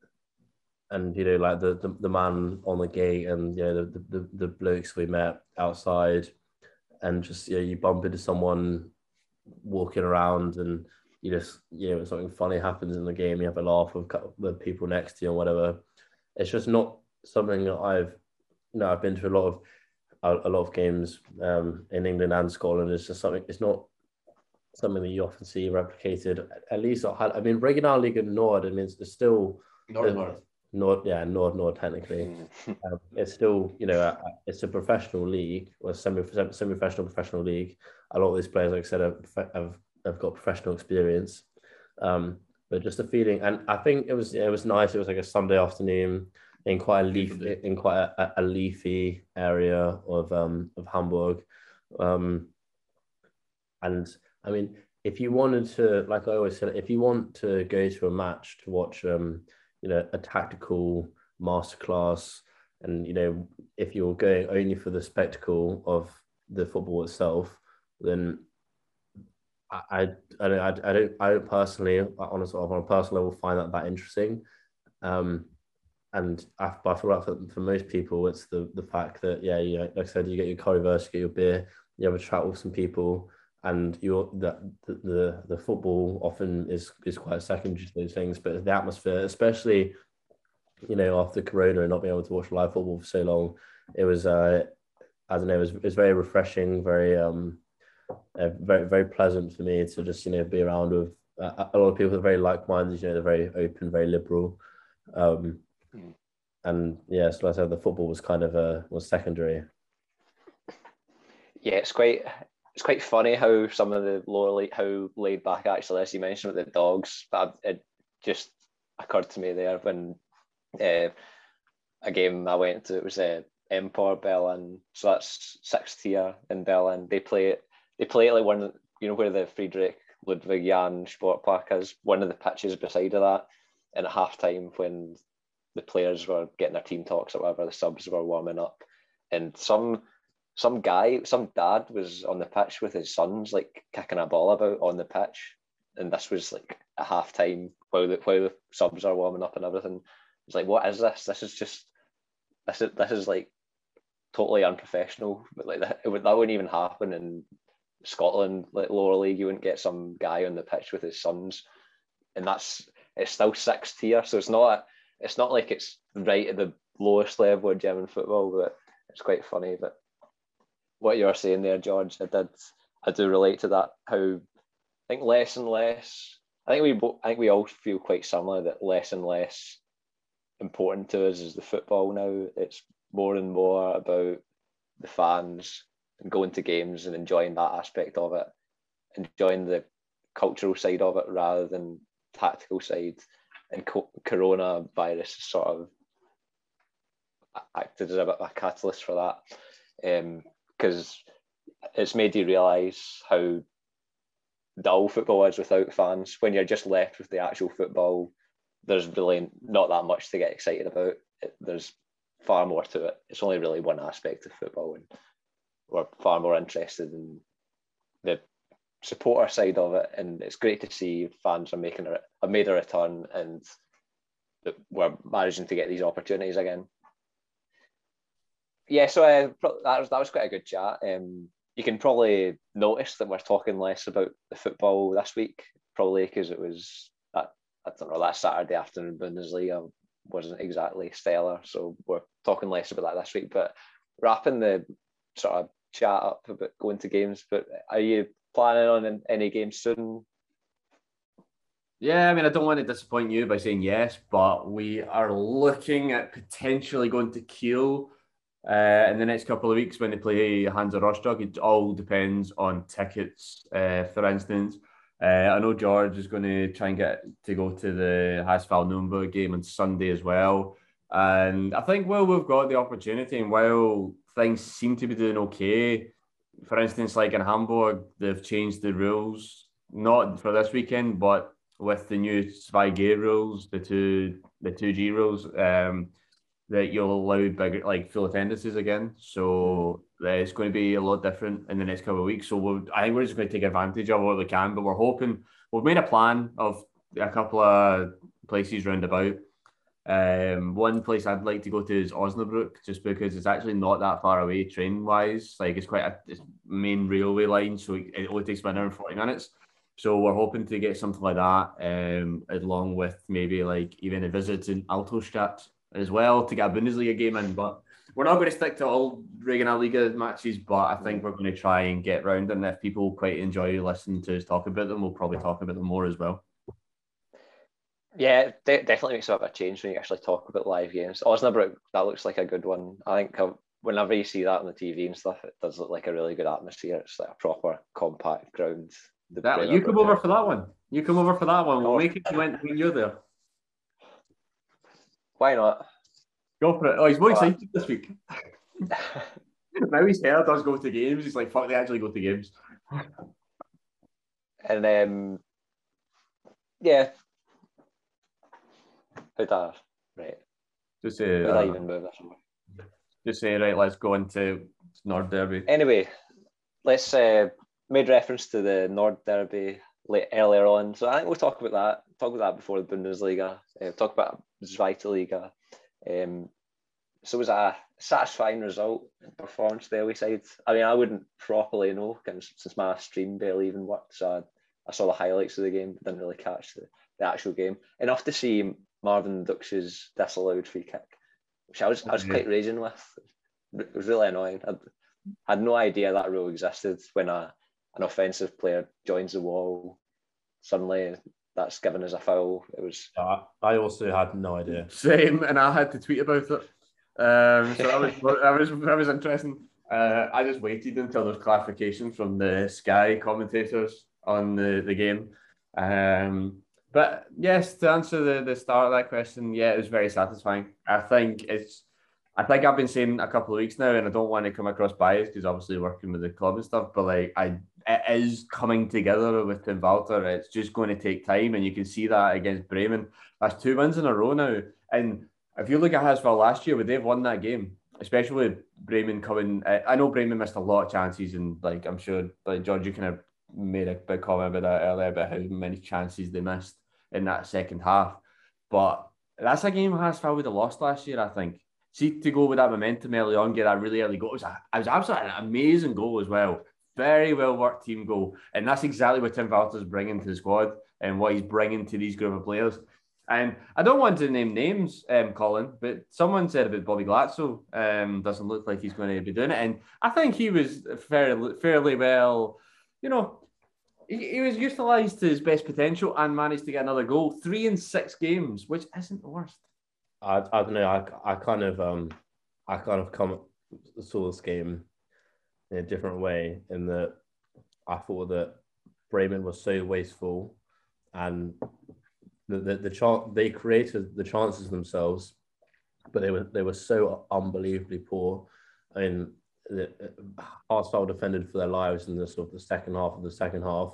Speaker 6: and you know, like the, the the man on the gate, and you know, the the the blokes we met outside, and just, you know, you bump into someone walking around, and you just, you know, when something funny happens in the game, you have a laugh with the people next to you or whatever. It's just not something that I've, you know, I've been to a lot of a, a lot of games um, in England and Scotland. It's just something. It's not something that you often see replicated. At least, I mean, Regionalliga Nord. I mean, it's still
Speaker 5: North North.
Speaker 6: Nord, yeah, Nord, Nord. Technically, um, it's still, you know, a, it's a professional league, or semi semi-professional professional league. A lot of these players, like I said, have have, have got professional experience. Um, but just a feeling, and I think it was it was nice. It was like a Sunday afternoon in quite a leaf in quite a, a leafy area of um of Hamburg, um, and I mean, if you wanted to, like I always said, if you want to go to a match to watch, um, you know, a tactical masterclass, and, you know, if you're going only for the spectacle of the football itself, then I, I, I don't, I, I don't, I don't personally, on a sort of on a personal level, find that that interesting. Um, and I, I feel like for, for most people, it's the the fact that, yeah, you know, like I said, you get your currywurst, you get your beer, you have a chat with some people, and you're the, the the football often is is quite secondary to those things, but the atmosphere, especially, you know, after Corona and not being able to watch live football for so long, it was uh, I don't know, it was, it was very refreshing, very um, uh, very very pleasant for me to just, you know, be around with uh, a lot of people that are very like-minded. You know, they're very open, very liberal, um, mm. and yeah, so like I said, the football was kind of a was secondary.
Speaker 4: Yeah, it's quite. It's quite funny how some of the lower league, how laid back actually, as you mentioned with the dogs, but it just occurred to me there when uh, a game I went to, it was uh, Empor Berlin, so that's sixth tier in Berlin. They play it, they play it like one, you know, where the Friedrich Ludwig Jan Sportpark is, one of the pitches beside of that, and at half time when the players were getting their team talks or whatever, the subs were warming up, and some Some guy, some dad was on the pitch with his sons, like kicking a ball about on the pitch, and this was like at half time while the while the subs are warming up and everything. It's like, what is this? This is just this is this is like totally unprofessional. But like that, it would, that wouldn't even happen in Scotland, like lower league. You wouldn't get some guy on the pitch with his sons, and that's it's still sixth tier, so it's not it's not like it's right at the lowest level of German football, but it's quite funny. But what you're saying there, George, I did, I do relate to that. How I think less and less. I think we, I think we all feel quite similar that less and less important to us is the football now. It's more and more about the fans and going to games and enjoying that aspect of it, enjoying the cultural side of it rather than tactical side. And co- coronavirus sort of acted as a bit of a catalyst for that. Um, because it's made you realise how dull football is without fans. When you're just left with the actual football, there's really not that much to get excited about. It, there's far more to it. It's only really one aspect of football, and we're far more interested in the supporter side of it. And it's great to see fans are making a, have made a return, and that we're managing to get these opportunities again. Yeah, so uh, that was that was quite a good chat. Um, you can probably notice that we're talking less about the football this week, probably because it was that, I don't know, that Saturday afternoon Bundesliga wasn't exactly stellar, so we're talking less about that this week. But wrapping the sort of chat up about going to games, but are you planning on any games soon?
Speaker 5: Yeah, I mean, I don't want to disappoint you by saying yes, but we are looking at potentially going to Kiel uh, in the next couple of weeks when they play Hansa Rostock. It all depends on tickets, uh, for instance. Uh, I know George is going to try and get to go to the Haasval Nürnberg game on Sunday as well. And I think while we've got the opportunity and while things seem to be doing okay, for instance, like in Hamburg, they've changed the rules, not for this weekend, but with the new two G rules, the two the two G rules, um, that you'll allow bigger, like full attendances again. So uh, it's going to be a lot different in the next couple of weeks. So we'll, I think we're just going to take advantage of what we can. But we're hoping, we've made a plan of a couple of places round about. Um, one place I'd like to go to is Osnabrück, just because it's actually not that far away train wise. Like it's quite a it's main railway line, so it, it only takes about an hour and forty minutes. So we're hoping to get something like that, um, along with maybe like even a visit in Altostadt as well to get a Bundesliga game in. But we're not going to stick to all Regionalliga matches, but I think we're going to try and get round. And if people quite enjoy listening to us talk about them, we'll probably talk about them more as well.
Speaker 4: Yeah, de- definitely makes a bit of a change when you actually talk about live games. Osnabrück, that looks like a good one. I think I've, whenever you see that on the T V and stuff, it does look like a really good atmosphere. It's like a proper compact ground.
Speaker 5: That, you come over for that one. You come over for that one. We'll make it when, when you're there.
Speaker 4: Why not?
Speaker 5: Go for it. Oh, he's more excited this week. Now he's heard us go to games. He's like, fuck, they actually go to games.
Speaker 4: And um, yeah. How'd I, right.
Speaker 5: Just say,
Speaker 4: How'd
Speaker 5: uh,
Speaker 4: I even move this one?
Speaker 5: Just say, right, let's go into Nord Derby.
Speaker 4: Anyway, let's uh, made reference to the Nord Derby late, earlier on. So I think we'll talk about that. Talk about that before the Bundesliga. Uh, talk about Zweite Liga. Um, so it was a satisfying result and performance the away side. I mean, I wouldn't properly know since my stream barely even worked. So I, I saw the highlights of the game, but didn't really catch the, the actual game. Enough to see Marvin Dux's disallowed free kick, which I was I was quite raging with. It was really annoying. I'd, I had no idea that rule existed. When a, an offensive player joins the wall, suddenly that's given as a foul. It was.
Speaker 6: Uh, I also had no idea.
Speaker 5: Same, and I had to tweet about it. Um, so that was that was that was interesting. Uh, I just waited until there's clarification from the Sky commentators on the, the game. Um, but yes, to answer the, the start of that question, yeah, it was very satisfying. I think it's I think I've been saying a couple of weeks now, and I don't want to come across biased because obviously working with the club and stuff, but like I it is coming together with Tim Walter. It's just going to take time, and you can see that against Bremen. That's two wins in a row now. And if you look at Haasval last year, when they've won that game, especially with Bremen coming, I know Bremen missed a lot of chances, and like I'm sure, like George, you kind of made a big comment about that earlier about how many chances they missed in that second half. But that's a game Haasval would have lost last year, I think. See, to go with that momentum early on, get that really early goal. It was, a, it was absolutely an amazing goal as well. Very well worked team goal. And that's exactly what Tim Walter's bringing to the squad and what he's bringing to these group of players. And I don't want to name names, um, Colin, but someone said about Bobby Glatzel um, doesn't look like he's going to be doing it. And I think he was fairly, fairly well, you know, he, he was utilised to his best potential and managed to get another goal. Three in six games, which isn't the worst.
Speaker 6: I, I don't know. I, I kind of um I kind of come saw this game in a different way in that I thought that Bremen was so wasteful, and the the, the chance they created the chances themselves, but they were they were so unbelievably poor. I mean, the Haasval defended for their lives in the sort of the second half of the second half,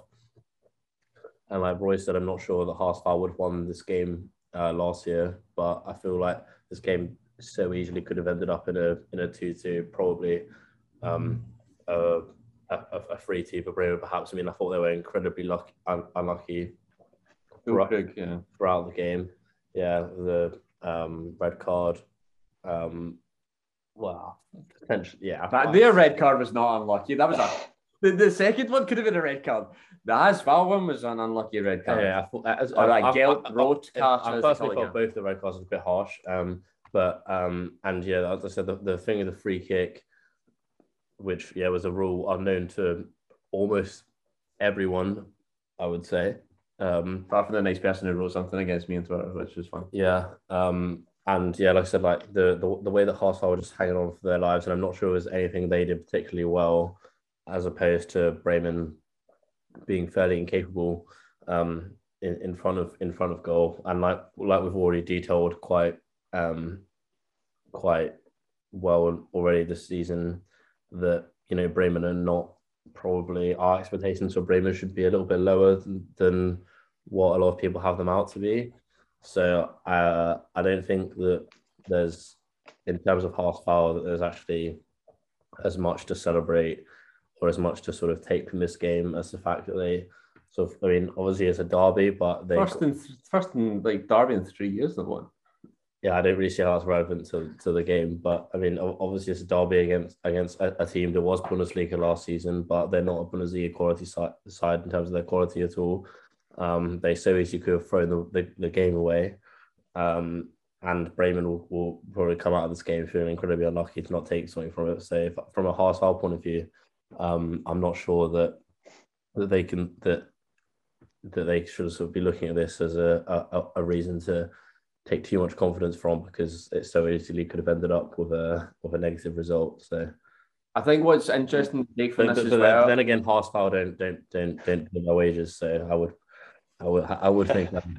Speaker 6: and like Roy said, I'm not sure that Haasval would have won this game Uh, last year, but I feel like this game so easily could have ended up in a in a two two, probably um, a, a, a three two for Bremen, perhaps. I mean, I thought they were incredibly lucky, un, unlucky throughout,
Speaker 5: yeah.
Speaker 6: throughout the game. Yeah, the um, red card um, Wow, potentially, yeah.
Speaker 5: That their red card was not unlucky. That was a the, the second one could have been a red card. The Asphalt one was an unlucky red card.
Speaker 6: Yeah, I thought as,
Speaker 5: or
Speaker 6: I,
Speaker 5: like Gelt
Speaker 6: I,
Speaker 5: road
Speaker 6: I,
Speaker 5: card.
Speaker 6: I, I personally thought both the red cards were a bit harsh. Um, but um, and yeah, as I said, the, the thing of the free kick, which yeah was a rule unknown to almost everyone, I would say. Um,
Speaker 5: apart from the nice person who wrote something against me on Twitter, which was fun.
Speaker 6: Yeah. Um, and yeah, like I said, like the the, the way that Harsfeld were just hanging on for their lives, and I'm not sure it was anything they did particularly well, as opposed to Bremen being fairly incapable um, in, in front of in front of goal. And like like we've already detailed quite um, quite well already this season, that you know Bremen are not probably our expectations for Bremen should be a little bit lower than, than what a lot of people have them out to be. So uh, I don't think that there's, in terms of Harsfeld, that there's actually as much to celebrate or as much to sort of take from this game as the fact that they sort of, I mean, obviously it's a derby, but they
Speaker 5: first in first in like derby in three years they've won.
Speaker 6: Yeah, I don't really see how it's relevant to, to the game, but I mean, obviously it's a derby against against a, a team that was Bundesliga last season, but they're not a Bundesliga quality side, side in terms of their quality at all. Um, they so easily could have thrown the, the, the game away, um, and Bremen will, will probably come out of this game feeling incredibly unlucky to not take something from it. So, if, from a Harsfeld point of view, um, I'm not sure that that they can that that they should sort of be looking at this as a a, a reason to take too much confidence from, because it so easily could have ended up with a with a negative result. So
Speaker 5: I think what's interesting to take from
Speaker 6: but,
Speaker 5: this
Speaker 6: but
Speaker 5: as well.
Speaker 6: Then again, Harsfeld don't don't don't don't pay their wages, so I would I would I would think that.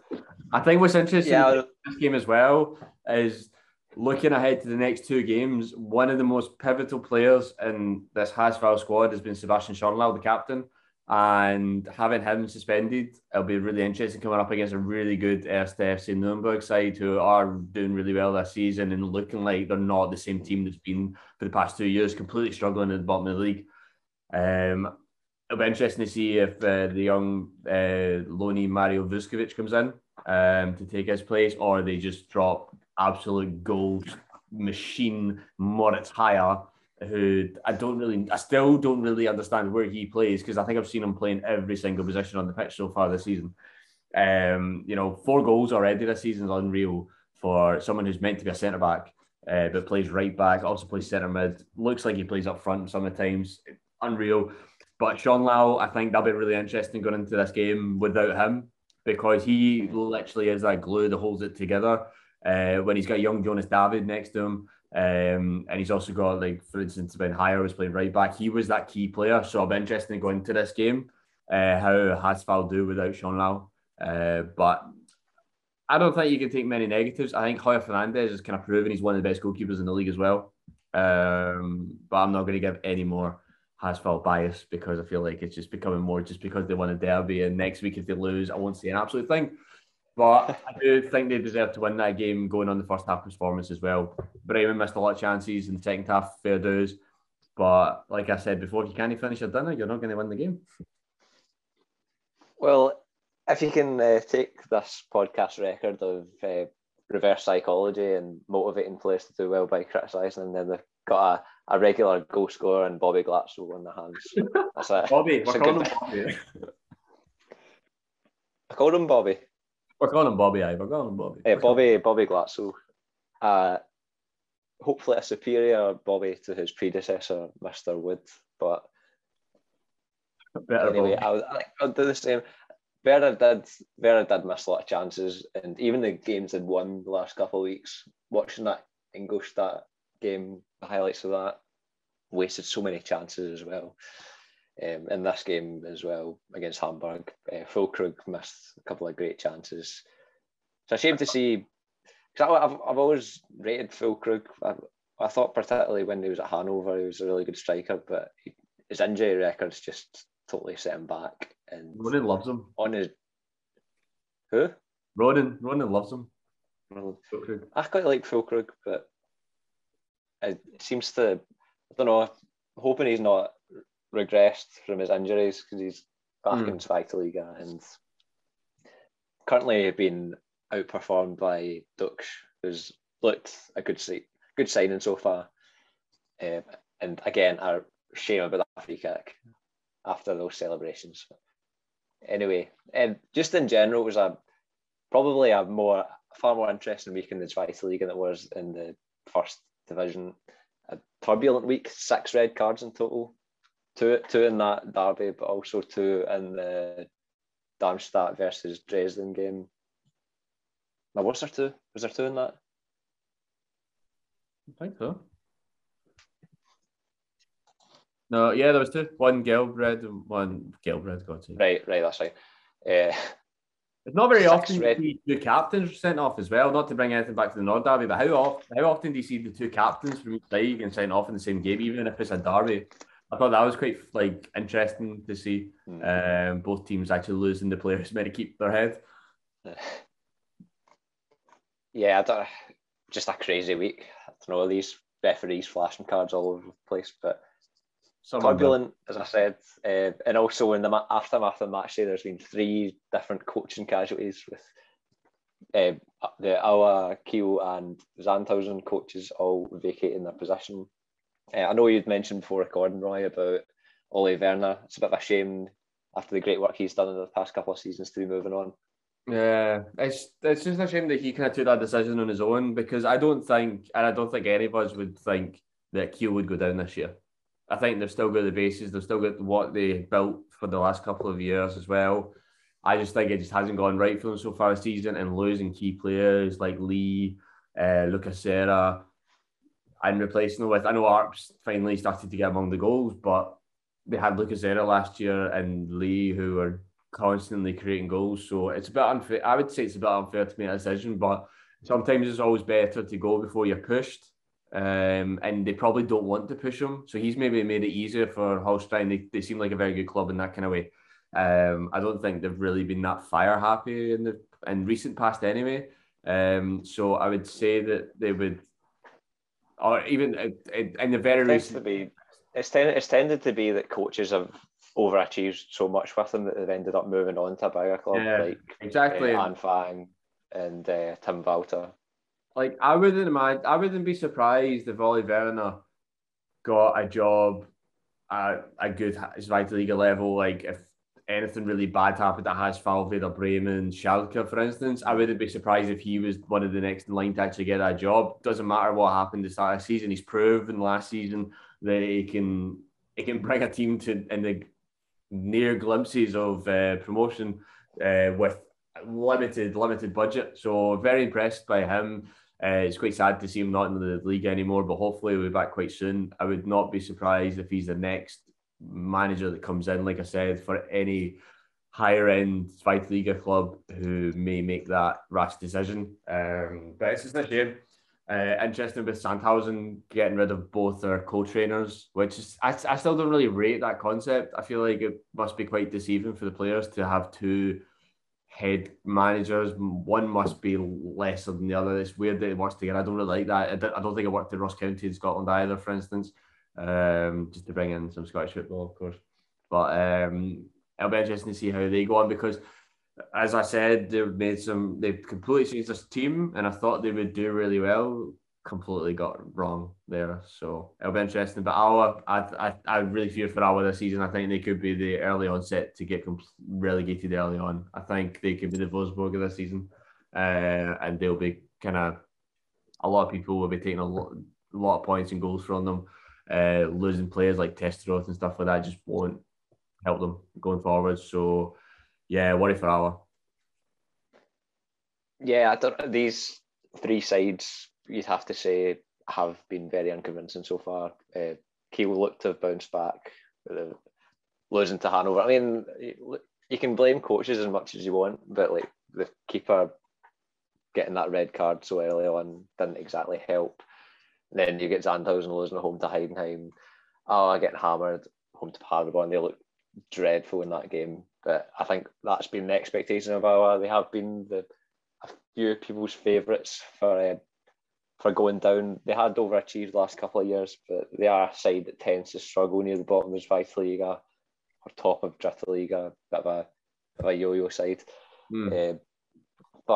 Speaker 5: I think what's interesting
Speaker 4: Yeah,
Speaker 5: about this game as well is looking ahead to the next two games. One of the most pivotal players in this Harsfeld squad has been Sebastian Schonlau, the captain. And having him suspended, it'll be really interesting coming up against a really good Erste F C Nuremberg side who are doing really well this season and looking like they're not the same team that's been for the past two years, completely struggling at the bottom of the league. Um, it'll be interesting to see if uh, the young uh, Loni Mario Vuskovic comes in um, to take his place, or they just drop absolute goal machine Moritz Haier, who I don't really, I still don't really understand where he plays, because I think I've seen him playing every single position on the pitch so far this season. Um, you know, four goals already this season is unreal for someone who's meant to be a centre back, uh, but plays right back, also plays centre mid. Looks like he plays up front some of the times. Unreal. But Schonlau, I think that'll be really interesting going into this game without him, because he literally is that glue that holds it together. Uh, when he's got young Jonas David next to him. Um, and he's also got, like, for instance, when Haier was playing right back, he was that key player. So I'll be interested in going into this game, uh, how Harsfeld do without Schonlau. Uh, but I don't think you can take many negatives. I think Heuer Fernandez is kind of proven he's one of the best goalkeepers in the league as well. Um, but I'm not going to give any more Harsfeld bias, because I feel like it's just becoming more just because they won a derby, and next week if they lose, I won't say an absolute thing. But I do think they deserve to win that game going on the first half performance as well. Bremen missed a lot of chances in the second half, fair dues. But like I said before, if you can't finish your dinner, you're not going to win the game.
Speaker 4: Well, if you can uh, take this podcast record of uh, reverse psychology and motivating players to do well by criticising, and then they've got a, a regular goal scorer and Bobby Glatzel on their hands. That's a,
Speaker 5: Bobby,
Speaker 4: that's
Speaker 5: we're
Speaker 4: a
Speaker 5: calling
Speaker 4: good...
Speaker 5: him Bobby.
Speaker 4: I called him Bobby.
Speaker 5: We're calling him Bobby, aye. We're calling him Bobby.
Speaker 4: Uh, Bobby, Bobby Glatzel. Uh, hopefully a superior Bobby to his predecessor, Mister Wood. But
Speaker 5: Better
Speaker 4: anyway,
Speaker 5: Bobby.
Speaker 4: I'll, I'll do the same. Werder did, Werder did miss a lot of chances, and even the games they'd won the last couple of weeks, watching that Ingolstadt game, the highlights of that, wasted so many chances as well. Um, in this game as well against Hamburg, uh, Füllkrug missed a couple of great chances. It's a shame to see, because I've, I've always rated Füllkrug. I, I thought particularly when he was at Hanover, he was a really good striker, but he, his injury records just totally set him back. And
Speaker 5: Ronan loves him.
Speaker 4: On his who?
Speaker 5: Ronan. Ronan loves him.
Speaker 4: Well,
Speaker 5: Füllkrug.
Speaker 4: I quite like Füllkrug, but it seems to, I don't know, I'm hoping he's not regressed from his injuries, because he's back mm. in Zweite Liga and currently being outperformed by Dux, who's looked a good good signing so far. Um, and again, a shame about that free kick after those celebrations. Anyway, um, just in general, it was a probably a more far more interesting week in the Zweite Liga than it was in the first division. A turbulent week, six red cards in total, two two in that derby, but also two in the Darmstadt versus Dresden game. Now, was there two? Was there two in that?
Speaker 5: I think so. No, yeah, there was two. One Gelbred and one Gelbred, God sake.
Speaker 4: Right, right, that's right. Uh,
Speaker 5: It's not very
Speaker 4: Six
Speaker 5: often
Speaker 4: red-
Speaker 5: you see two captains sent off as well. Not to bring anything back to the Nord Derby, but how often, how often do you see the two captains from each league and sent off in the same game, even if it's a derby? I thought that was quite like interesting to see.
Speaker 4: Mm.
Speaker 5: Um, both teams actually losing the players meant to keep their head.
Speaker 4: Yeah, I don't, just a crazy week. I don't know, these referees flashing cards all over the place, but
Speaker 5: Some
Speaker 4: turbulent, as I said, uh, and also in the ma- aftermath of the match day, there's been three different coaching casualties with uh, the Aue, Kiel and Sandhausen coaches all vacating their position. Uh, I know you'd mentioned before recording, Roy, about Ole Werner. It's a bit of a shame after the great work he's done in the past couple of seasons to be moving on.
Speaker 5: Yeah, it's it's just a shame that he kind of took that decision on his own, because I don't think, and I don't think any of us would think that Kiel would go down this year. I think they've still got the bases, they've still got what they built for the last couple of years as well. I just think it just hasn't gone right for them so far this season, and losing key players like Lee, uh, Lucas Serra, and replacing them with, I know Arps finally started to get among the goals, but they had Lucas Serra last year and Lee, who are constantly creating goals. So it's a bit unfair. I would say it's a bit unfair to make a decision, but sometimes it's always better to go before you're pushed. Um, and they probably don't want to push him. So he's maybe made it easier for Holstein. They, they seem like a very good club in that kind of way. Um, I don't think they've really been that fire happy in the in recent past anyway. Um, so I would say that they would, or even in the very recent.
Speaker 4: Be, it's, tended, it's tended to be that coaches have overachieved so much with them that they've ended up moving on to a bigger club,
Speaker 5: Yeah,
Speaker 4: like
Speaker 5: exactly.
Speaker 4: uh, An Fang and uh, Tim Walter.
Speaker 5: Like, I wouldn't imagine, I wouldn't be surprised if Ole Werner got a job at a good Zweite Liga level. Like, if anything really bad happened at Haasfalved or Bremen, Schalke, for instance, I wouldn't be surprised if he was one of the next in line to actually get that job. Doesn't matter what happened to start of the season. He's proven last season that he can he can bring a team to in the near glimpses of uh, promotion uh, with limited limited budget. So very impressed by him. Uh, it's quite sad to see him not in the league anymore, but hopefully he'll be back quite soon. I would not be surprised if he's the next manager that comes in, like I said, for any higher end Zweite Liga club who may make that rash decision. Um, but it's just a shame. Uh, interesting with Sandhausen getting rid of both their co-trainers, which is I, I still don't really rate that concept. I feel like it must be quite deceiving for the players to have two head managers. One must be lesser than the other. It's weird that it works together. I don't really like that. I don't think it worked in Ross County in Scotland either, for instance. Um, just to bring in some Scottish football, of course. But um, it'll be interesting to see how they go on, because, as I said, they've made some. They've completely changed this team, and I thought they would do really well. Completely got wrong there, so it'll be interesting. But Aue, I, I, I really fear for Aue this season. I think they could be the early onset to get relegated early on. I think they could be the Wolfsburg of this season, uh, and they'll be kind of. A lot of people will be taking a lot, a lot of points and goals from them. Uh, losing players like Testaroth and stuff like that just won't help them going forward. So, yeah, worry for Aue.
Speaker 4: Yeah, I don't. These three sides, you'd have to say, have been very unconvincing so far. Uh, Kiel looked to have bounced back, uh, losing to Hanover. I mean, you can blame coaches as much as you want, but like the keeper getting that red card so early on didn't exactly help. And then you get Sandhausen losing at home to Heidenheim. Oh, getting hammered home to Paderborn. They look dreadful in that game. But I think that's been the expectation of Aue. They have been the a few people's favourites for uh, for going down. They had overachieved the last couple of years, but they are a side that tends to struggle near the bottom of the Zweite Liga or top of Dritte Liga, bit of a, bit of a yo-yo side. Mm. Uh, but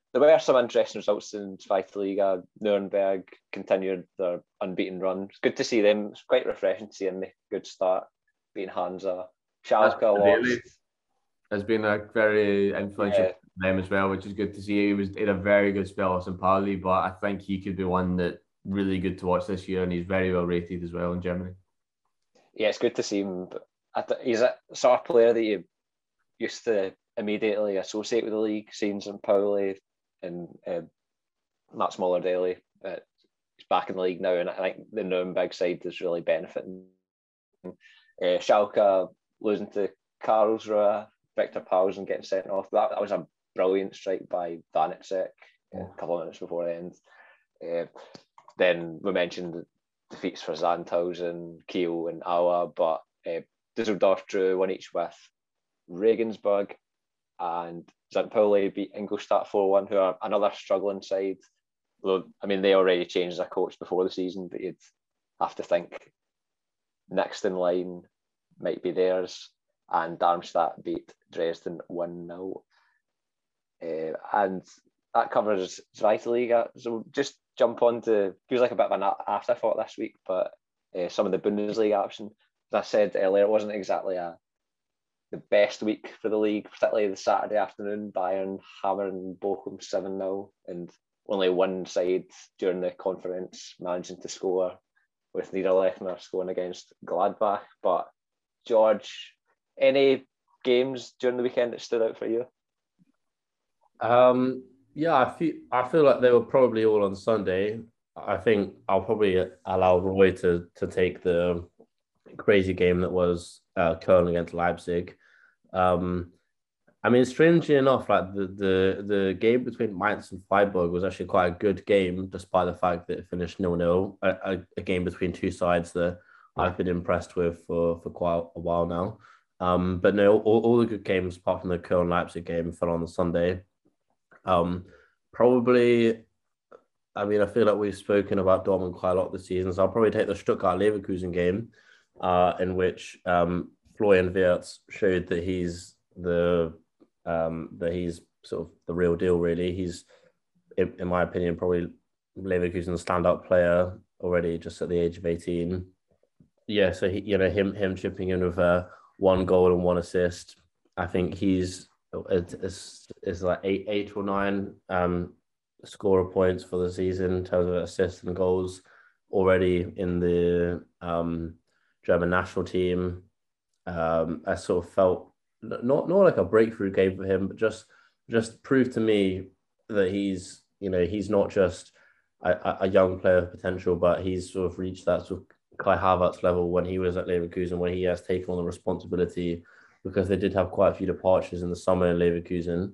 Speaker 4: there were some interesting results in Zweite Liga. Nuremberg continued their unbeaten run. It's good to see them. It's quite refreshing to see them make a good start, beating Hansa. Schalke lost.
Speaker 5: Has been a very influential
Speaker 4: Yeah.
Speaker 5: for them as well, which is good to see. He was in a very good spell at Saint Pauli, but I think he could be one that really good to watch this year, and he's very well rated as well in Germany.
Speaker 4: Yeah, it's good to see him. But I th- he's a sort of player that you used to immediately associate with the league, seeing Saint Pauli and uh, Matt Smaller Daily. Uh, he's back in the league now, and I think the Nuremberg side is really benefiting. Uh, Schalke losing to Karlsruhe, Victor Paulsen getting sent off. That, that was a brilliant strike by Vanitsek yeah. a couple of minutes before the end. Uh, then we mentioned the defeats for Sandhausen, Kiel and Aue, but uh, Düsseldorf drew one each with Regensburg, and Saint Pauli beat Ingolstadt four one, who are another struggling side. Though, I mean, they already changed their coach before the season, but you'd have to think next in line might be theirs. And Darmstadt beat Dresden one nil. Uh, and that covers Zweite Liga. So just jump on to, feels like a bit of an afterthought this week, but uh, some of the Bundesliga action. As I said earlier, it wasn't exactly a the best week for the league, particularly the Saturday afternoon. Bayern hammering Bochum seven nil, and only one side during the conference managing to score, with Niederlechner scoring against Gladbach. But George, any games during the weekend that stood out for you?
Speaker 6: Um, yeah, I feel I feel like they were probably all on Sunday. I think I'll probably allow Roy to to take the crazy game that was uh, Köln against Leipzig. Um, I mean, strangely enough, like the the the game between Mainz and Freiburg was actually quite a good game, despite the fact that it finished nil nil. A, a, a game between two sides that I've been impressed with for for quite a while now. Um, but no, all, all the good games apart from the Köln Leipzig game fell on the Sunday. Um, probably, I mean, I feel like we've spoken about Dortmund quite a lot this season, so I'll probably take the Stuttgart Leverkusen game, uh, in which um, Florian Wirtz showed that he's the um, that he's sort of the real deal. Really, he's, in, in my opinion, probably Leverkusen's standout player already, just at the age of eighteen. Yeah, so he, you know, him him chipping in with uh, one goal and one assist. I think he's it's, it's like eight eight or nine um, scorer points for the season in terms of assists and goals already in the um, German national team. Um, I sort of felt not not like a breakthrough game for him, but just just proved to me that he's you know he's not just a, a young player of potential, but he's sort of reached that sort of Kai Havertz level when he was at Leverkusen, when he has taken on the responsibility, because they did have quite a few departures in the summer in Leverkusen.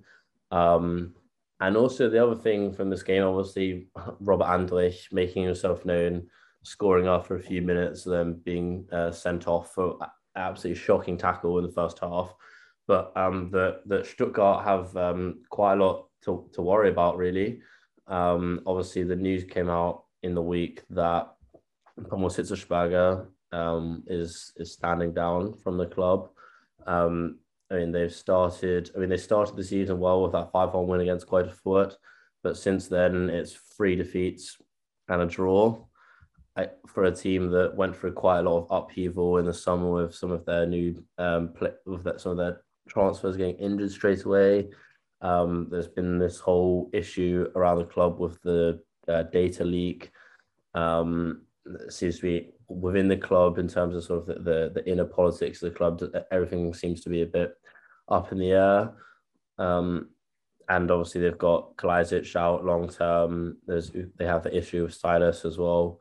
Speaker 6: Um, and also the other thing from this game, obviously, Robert Andrich making himself known, scoring after a few minutes, then being uh, sent off for an absolutely shocking tackle in the first half. But um, the, the Stuttgart have um, quite a lot to, to worry about, really. Um, obviously, the news came out in the week that Thomas Hitzelsperger um, is is standing down from the club. Um, I mean, they've started. I mean, they started the season well with that five one win against Greuther, but since then it's three defeats and a draw. I, for a team that went through quite a lot of upheaval in the summer with some of their new um, play, with that, some of their transfers getting injured straight away. Um, there's been this whole issue around the club with the uh, data leak. Um, it seems to be within the club in terms of sort of the, the, the inner politics of the club. Everything seems to be a bit up in the air. Um, and obviously they've got Kalajdzic out long term. There's they have the issue with Silas as well.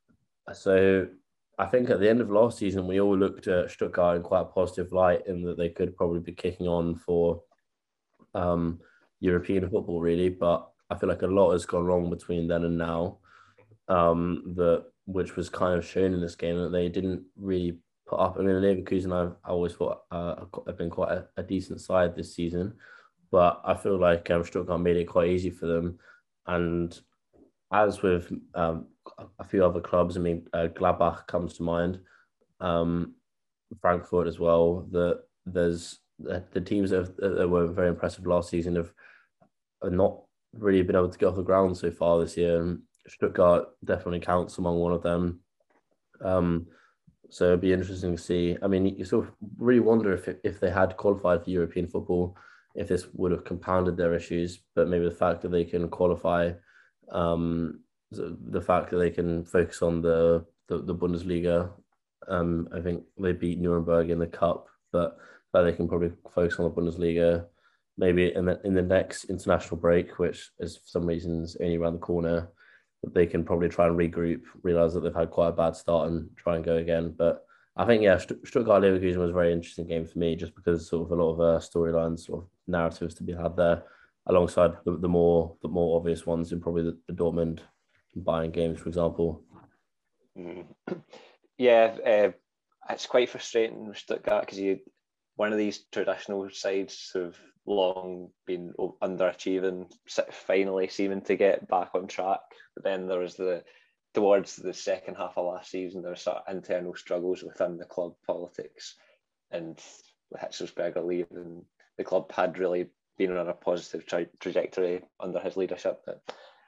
Speaker 6: So I think at the end of last season, we all looked at Stuttgart in quite a positive light, in that they could probably be kicking on for um, European football, really. But I feel like a lot has gone wrong between then and now, um, that which was kind of shown in this game, that they didn't really put up. I mean, Leverkusen, I've I always thought uh, have been quite a, a decent side this season, but I feel like um, Stuttgart made it quite easy for them. And as with um, a few other clubs, I mean, uh, Gladbach comes to mind, um, Frankfurt as well. That there's the, the teams that, have, that were very impressive last season have are not really been able to get off the ground so far this year. And Stuttgart definitely counts among one of them. Um, so it'd be interesting to see. I mean, you sort of really wonder if if they had qualified for European football, if this would have compounded their issues. But maybe the fact that they can qualify, um, the, the fact that they can focus on the the, the Bundesliga. Um, I think they beat Nuremberg in the cup, but but they can probably focus on the Bundesliga. Maybe in the in the next international break, which is for some reasons only around the corner, they can probably try and regroup, realize that they've had quite a bad start, and try and go again. But I think yeah, Stuttgart Leverkusen was a very interesting game for me, just because sort of a lot of uh, storylines, sort of narratives to be had there, alongside the, the more the more obvious ones in probably the, the Dortmund Bayern games, for example.
Speaker 4: Mm. Yeah, uh, it's quite frustrating with Stuttgart because you one of these traditional sides have long been underachieving, finally seeming to get back on track. But then there was the towards the second half of last season, there were sort of internal struggles within the club politics, and with Hitzelsberger leaving, the club had really been on a positive tra- trajectory under his leadership. But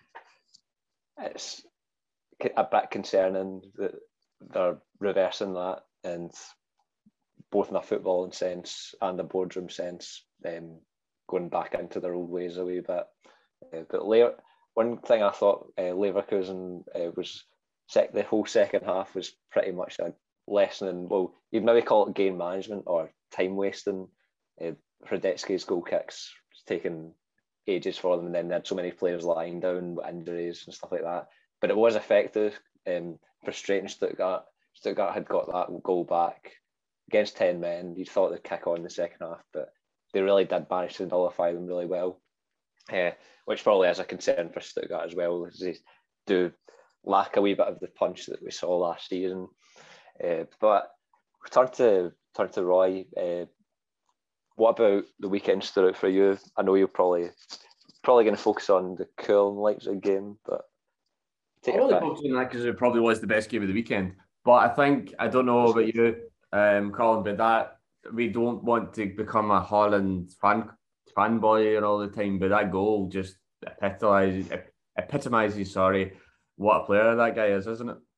Speaker 4: it's a bit concerning that they're reversing that, and both in a footballing sense and a boardroom sense, um, going back into their old ways a wee bit. Uh, but later, one thing I thought uh, Leverkusen uh, was sec- the whole second half was pretty much a lesson in, well, you'd maybe call it game management or time wasting. Uh, Hradecki's goal kicks was taking ages for them, and then they had so many players lying down with injuries and stuff like that. But it was effective. Um, frustrating Stuttgart. Stuttgart had got that goal back against ten men. You'd thought they'd kick on in the second half, but they really did manage to nullify them really well, uh, which probably is a concern for Stuttgart as well, as they do lack a wee bit of the punch that we saw last season. Uh, but turn to turn to Roy. Uh, what about the weekend stood out for you? I know you're probably probably going to focus on the Köln Leipzig game, but
Speaker 5: I really focused on that because it probably was the best game of the weekend. But I think, I don't know about you, um, Colin, but that we don't want to become a Haaland fan fanboy and all the time, but that goal just epitomizes, epitomizes, sorry, what a player that guy is, isn't it?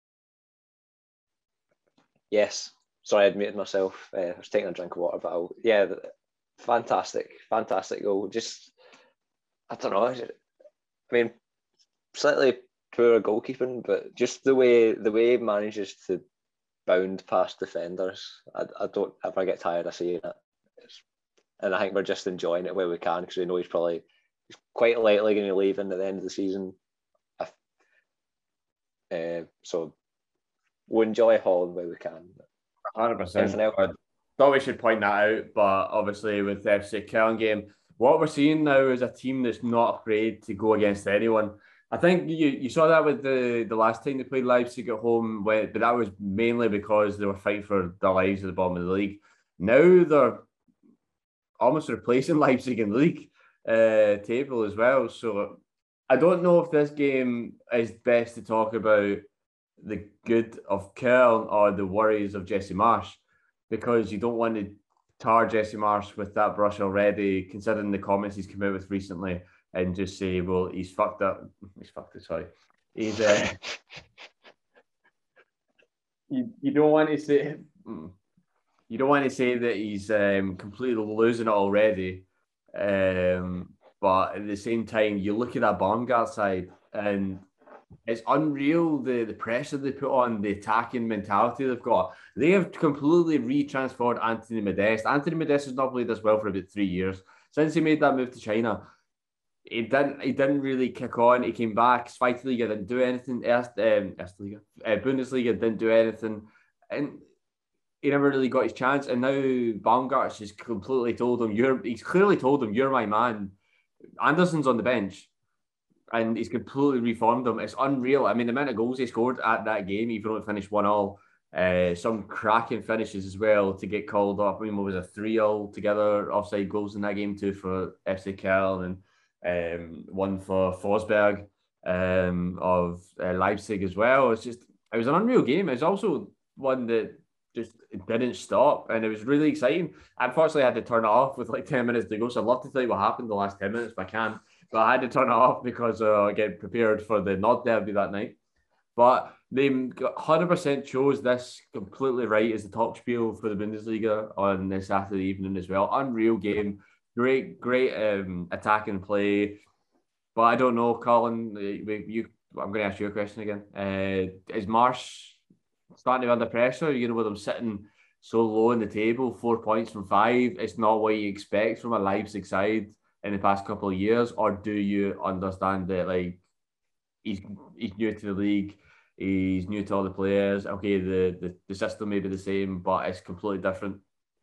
Speaker 4: Yes. Sorry, I muted myself. Uh, I was taking a drink of water, but I'll, yeah, fantastic, fantastic goal. Just, I don't know. I mean, slightly poor goalkeeping, but just the way the way he manages to bound past defenders, I, I don't ever get tired of seeing it. It's, and I think we're just enjoying it where we can, because we know he's probably he's quite likely going to leave in at the end of the season. Uh, so we'll enjoy Holland where we can.
Speaker 5: one hundred percent. I thought we should point that out, but obviously with the F C Köln game, what we're seeing now is a team that's not afraid to go against anyone. I think you, you saw that with the, the last time they played Leipzig at home, but that was mainly because they were fighting for their lives at the bottom of the league. Now they're almost replacing Leipzig in the league uh, table as well. So I don't know if this game is best to talk about the good of Köln or the worries of Jesse Marsch, because you don't want to tar Jesse Marsch with that brush already, considering the comments he's come out with recently, and just say, well, he's fucked up. He's fucked it, sorry. He's, uh, you, you don't want to say, you don't want to say that he's um, completely losing it already. Um, but at the same time, you look at that Baumgart side, and it's unreal the, the pressure they put on, the attacking mentality they've got. They have completely re-transformed Anthony Modeste. Anthony Modeste has not played this well for about three years. Since he made that move to China, he didn't he didn't really kick on. He came back, Zweite Liga didn't do anything, Erst, um, Erste Liga, uh, Bundesliga didn't do anything, and he never really got his chance. And now Baumgart's just completely told him, you're, he's clearly told him, you're my man. Anderson's on the bench, and he's completely reformed him. It's unreal. I mean, the amount of goals he scored at that game, even though it finished one all, uh, some cracking finishes as well to get called up. I mean, what was a three all together offside goals in that game too for F C Köln, and um, one for Forsberg um, of uh, Leipzig as well. It's just, it was an unreal game. It was also one that just didn't stop, and it was really exciting. Unfortunately, I had to turn it off with like ten minutes to go, so I'd love to tell you what happened the last ten minutes if I can. so I had to turn it off because uh, I get prepared for the Nord derby that night. But they one hundred percent chose this completely right as the top spiel for the Bundesliga on this Saturday evening as well. Unreal game, great, great um, attacking play. But I don't know, Colin. You, I'm going to ask you a question again. Uh, is Marsh starting to be under pressure? You know, with them sitting so low in the table, four points from five. It's not what you expect from a Leipzig side in the past couple of years, or do you understand that like he's he's new to the league, he's new to all the players? Okay, the the, the system may be the same, but it's completely different.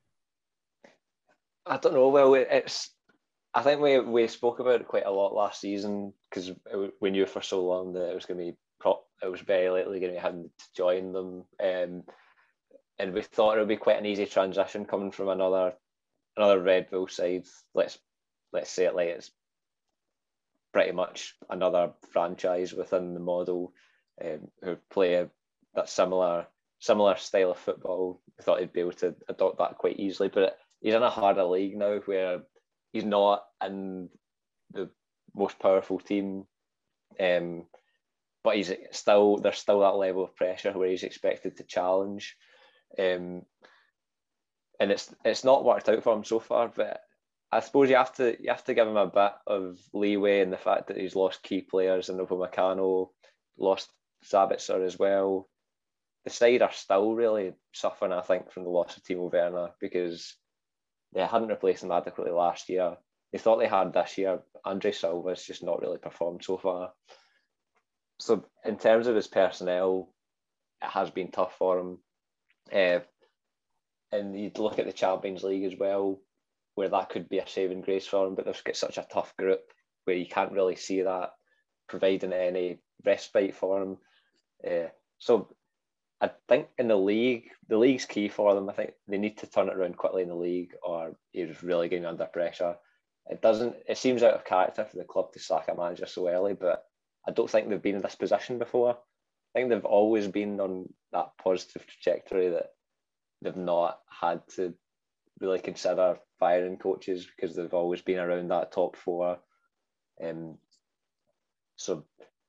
Speaker 4: I don't know. Well, it's. I think we we spoke about it quite a lot last season because we knew for so long that it was going to be prop. It was very likely going to be having to join them, um, and we thought it would be quite an easy transition coming from another another Red Bull side. Let's let's say it like it's pretty much another franchise within the model, um, who play a that similar similar style of football. We thought he'd be able to adopt that quite easily, but he's in a harder league now where he's not in the most powerful team, um, but he's still there's still that level of pressure where he's expected to challenge, um, and it's it's not worked out for him so far. But I suppose you have to you have to give him a bit of leeway in the fact that he's lost key players in Upamecano, lost Sabitzer as well. The side are still really suffering, I think, from the loss of Timo Werner because they hadn't replaced him adequately last year. They thought they had this year. Andre Silva's just not really performed so far. So in terms of his personnel, it has been tough for him. Uh, and you'd look at the Champions League as well, where that could be a saving grace for him, but they've got such a tough group where you can't really see that providing any respite for him. Uh, so I think in the league, the league's key for them. I think they need to turn it around quickly in the league, or he's really getting under pressure. It doesn't. It seems out of character for the club to sack a manager so early, but I don't think they've been in this position before. I think they've always been on that positive trajectory that they've not had to really consider firing coaches because they've always been around that top four. Um, so,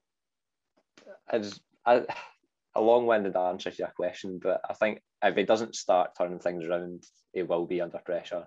Speaker 4: as I. A long-winded answer to your question, but I think if he doesn't start turning things around, he will be under pressure.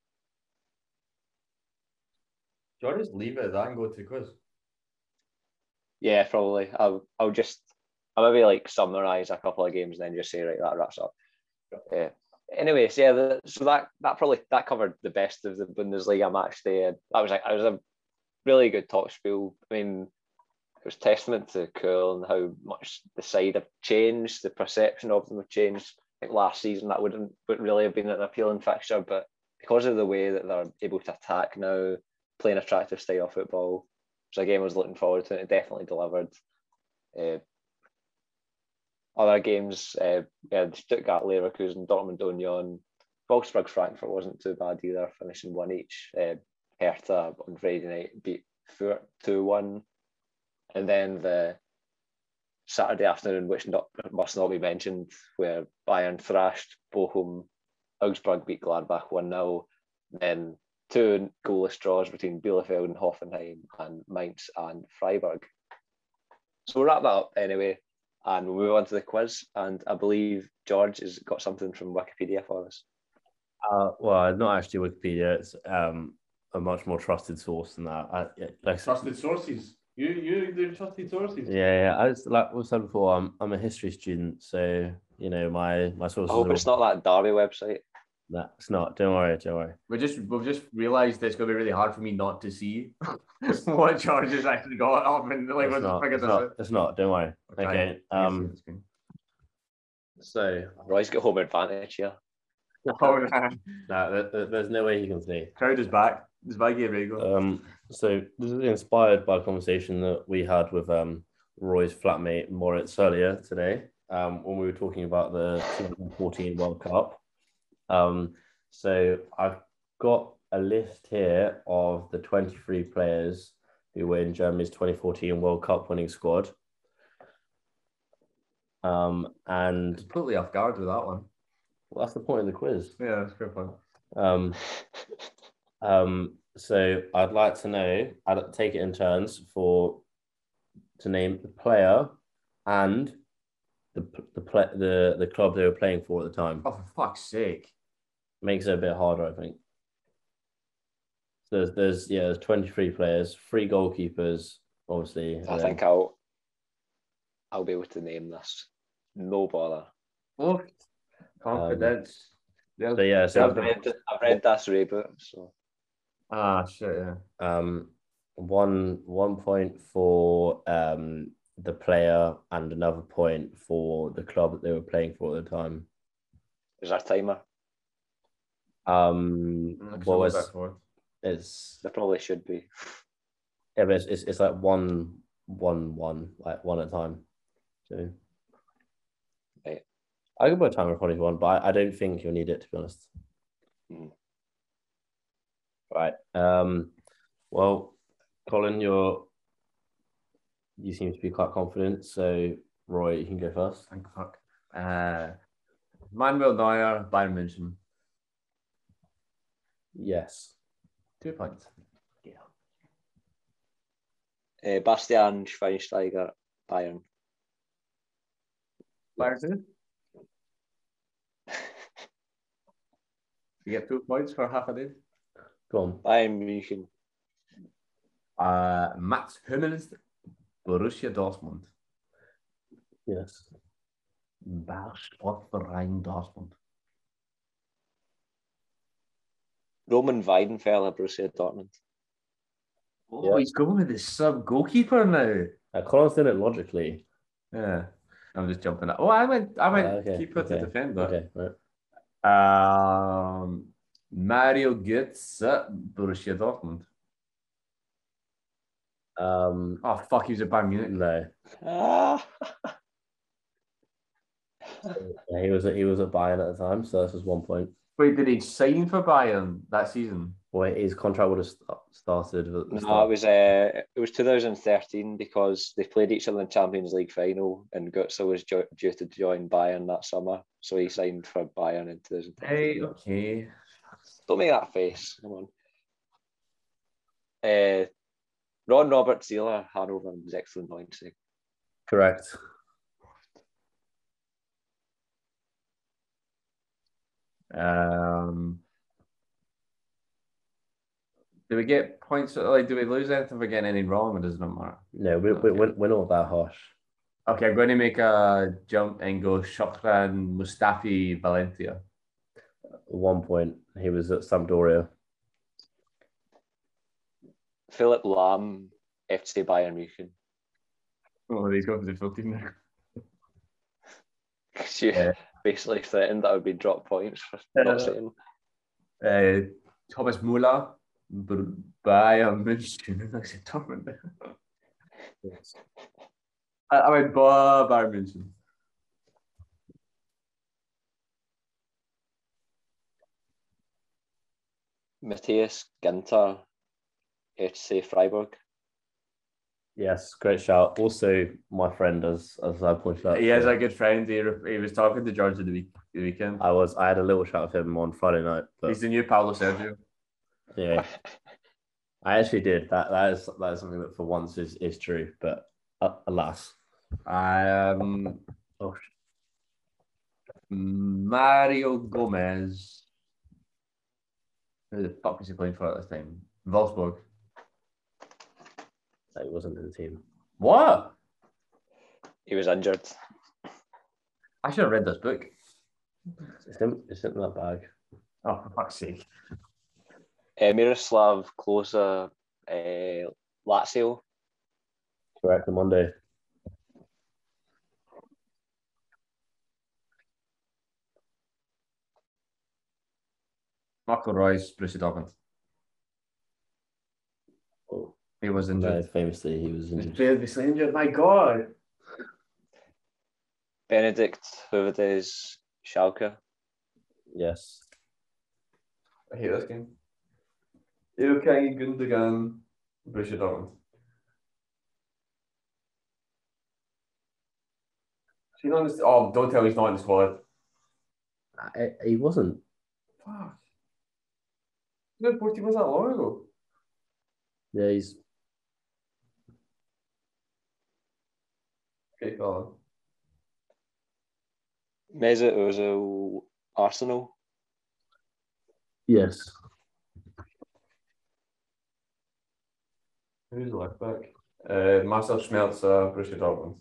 Speaker 5: Do you want to just leave it at that and go to the quiz?
Speaker 4: Yeah, probably. I'll I'll just I'll maybe like summarise a couple of games and then just say right that wraps up. Yeah. Uh, anyways, yeah. The, so that that probably that covered the best of the Bundesliga match day. That was like it was a really good top spiel. I mean, it was testament to Kuhl and how much the side have changed, the perception of them have changed. I think last season that wouldn't, wouldn't really have been an appealing fixture, but because of the way that they're able to attack now, playing attractive style of football, which again I was looking forward to, and it definitely delivered. Uh, other games, uh, yeah, Stuttgart, Leverkusen, Dortmund, Union, Wolfsburg, Frankfurt wasn't too bad either, finishing one each. Uh, Hertha on Friday night beat Fürth two one. And then the Saturday afternoon, which not, must not be mentioned, where Bayern thrashed Bochum, Augsburg beat Gladbach one nil, then two goalless draws between Bielefeld and Hoffenheim, and Mainz and Freiburg. So we'll wrap that up anyway, and we'll move on to the quiz. And I believe George has got something from Wikipedia for us.
Speaker 6: Uh, well, not actually Wikipedia. It's um, a much more trusted source than that. I, like,
Speaker 5: Trusted sources. You you do trusted sources.
Speaker 6: Yeah, yeah. I was, like we said before, I'm I'm a history student, so you know my my sources.
Speaker 4: I hope
Speaker 6: are
Speaker 4: it's not that Derby website.
Speaker 6: No, it's not. Don't worry, don't worry.
Speaker 5: We just we've just realised that it's going to be really hard for me not to see what George has actually got up and like
Speaker 6: It's
Speaker 5: what's
Speaker 6: not.
Speaker 5: figure
Speaker 6: It's
Speaker 5: this
Speaker 6: not,
Speaker 5: out.
Speaker 6: it's not. Don't worry. Okay.
Speaker 5: Okay.
Speaker 6: Um. So
Speaker 4: Roy's got home advantage here.
Speaker 5: Oh, man.
Speaker 6: no, there, there- there's no way he can see.
Speaker 5: Crowd is back. It's back here, Rigo.
Speaker 6: Um, so this is inspired by a conversation that we had with um, Roy's flatmate Moritz earlier today um, when we were talking about the twenty fourteen World Cup. Um, so I've got a list here of the twenty-three players who were in Germany's twenty fourteen World Cup winning squad. Um, and
Speaker 5: Completely off guard with that one.
Speaker 6: well, that's the point of the quiz.
Speaker 5: Yeah, that's good fun.
Speaker 6: Um, um, So I'd like to know, I'd take it in turns for to name the player and the the play, the the club they were playing for at the time.
Speaker 5: Oh, for fuck's sake!
Speaker 6: Makes it a bit harder, I think. So there's there's yeah, there's twenty-three players, three goalkeepers, obviously.
Speaker 4: I think I'll I'll be able to name this. No bother.
Speaker 5: Oh, confidence.
Speaker 6: Um, so yeah, so
Speaker 4: I've read I've read this reboot, so
Speaker 5: ah shit yeah.
Speaker 6: Um, one one point for um the player and another point for the club that they were playing for at the time.
Speaker 4: is there a timer?
Speaker 6: Um, what was it's
Speaker 4: There probably should be.
Speaker 6: yeah, but it's, it's it's like one one one like one at a time. So
Speaker 4: right.
Speaker 6: I can put a timer for one, but I, I don't think you'll need it to be honest.
Speaker 4: Mm.
Speaker 6: Right. Um. Well, Colin, you're you seem to be quite confident. So Roy, you can go first.
Speaker 5: Thank fuck. Uh, Manuel Neuer, Bayern München.
Speaker 6: Yes.
Speaker 5: Two points. Yeah.
Speaker 4: Uh, Bastian Schweinsteiger, Bayern.
Speaker 5: Bayern two. You get two points for half a day.
Speaker 6: Go on.
Speaker 4: Bayern München.
Speaker 5: Uh, Mats Hummels, Borussia Dortmund.
Speaker 6: Yes.
Speaker 5: Sportverein Dortmund.
Speaker 4: Roman Weidenfeller, Borussia Dortmund.
Speaker 5: Oh,
Speaker 6: Yeah.
Speaker 5: he's going with the sub goalkeeper now.
Speaker 6: Uh, Colin's doing it logically.
Speaker 5: Yeah, I'm just jumping up. Oh, I went, I went
Speaker 6: Uh, okay,
Speaker 5: keeper
Speaker 6: okay,
Speaker 5: to defender.
Speaker 6: Okay, right.
Speaker 5: Um, Mario Götze, Borussia Dortmund.
Speaker 6: Um,
Speaker 5: Oh fuck, he was at Bayern Munich.
Speaker 6: no,
Speaker 4: Ah.
Speaker 6: yeah, he was at, he was at Bayern at the time, so this was one point.
Speaker 5: Wait, did he sign for Bayern that season?
Speaker 6: Well, his contract would have st- started. At the
Speaker 4: No,
Speaker 6: start.
Speaker 4: it was uh, it was two thousand thirteen because they played each other in the Champions League final, and Götze was jo- due to join Bayern that summer, so he signed for Bayern in two thousand thirteen.
Speaker 5: Hey, okay.
Speaker 4: Don't make that face. Come on. Uh, Ron Robert Zieler, Hanover, was excellent Leipzig.
Speaker 6: Correct.
Speaker 5: Um, do we get points? Like, do we lose anything for getting any wrong, or does it not matter?
Speaker 6: No, we, we, we're, we're not that harsh.
Speaker 5: Okay, I'm going to make a jump and go Shokran Mustafi Valencia.
Speaker 6: One point. He was at Sampdoria.
Speaker 4: Philip Lahm, F C Bayern München.
Speaker 5: Oh, he's going for the full team now.
Speaker 4: She
Speaker 5: Yeah.
Speaker 4: basically threatened that I would be drop points for not saying.
Speaker 5: Uh, Thomas Muller, B- Bayern München. I said Dortmund. I, I went Ba- Bayern München.
Speaker 4: Matthias Ginter, F C Freiburg.
Speaker 6: Yes, great shout. Also, my friend, as as I pointed out,
Speaker 5: He has a good friend. He, he was talking to George the, week, the weekend.
Speaker 6: I was I had a little chat with him on Friday night. But
Speaker 5: He's the new Paulo Sergio.
Speaker 6: yeah, I actually did. That that is that is something that for once is is true. But uh, alas,
Speaker 5: Um,
Speaker 6: oh,
Speaker 5: Mario Gomez. Who the fuck was he playing for at this time? Wolfsburg.
Speaker 6: he wasn't in the team.
Speaker 5: What?
Speaker 4: He was injured.
Speaker 5: I should have read this book.
Speaker 6: It's in, it's in that bag.
Speaker 5: Oh, for fuck's sake.
Speaker 4: Uh, Miroslav Klose, uh, Lazio.
Speaker 6: Correct on Monday.
Speaker 5: Marco Reus, Borussia Dortmund.
Speaker 6: Oh,
Speaker 5: He was
Speaker 6: no,
Speaker 5: injured.
Speaker 6: famously he was
Speaker 5: He was
Speaker 6: injured.
Speaker 5: previously injured. My God.
Speaker 4: Benedict Hövedes, Schalke.
Speaker 6: Yes.
Speaker 5: I hate this game. Ilkay Gundogan, Borussia Dortmund. Is he not in the, oh, don't tell me he's not in the squad.
Speaker 6: I, he wasn't.
Speaker 5: Fuck. He was fourteen was that long ago.
Speaker 6: Yeah, he's
Speaker 5: Great fella.
Speaker 4: Mesut Ozil, Arsenal.
Speaker 6: yes.
Speaker 5: Who's the left back? Uh, Marcel Schmelzer, Borussia Dortmund.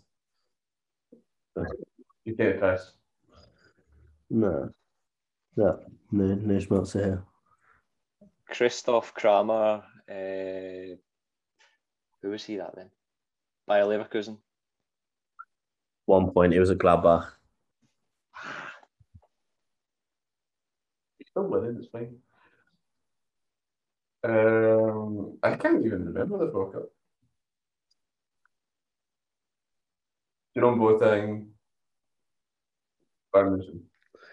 Speaker 5: You can't test.
Speaker 6: No, no, no, no Schmelzer here.
Speaker 4: Christoph Kramer. Uh, who was he that then? Bayer Leverkusen.
Speaker 6: One point, it was a Gladbach.
Speaker 5: He's still winning, it's fine. Um, I can't even remember the World Cup. Jerome Boateng, Bayern Munich.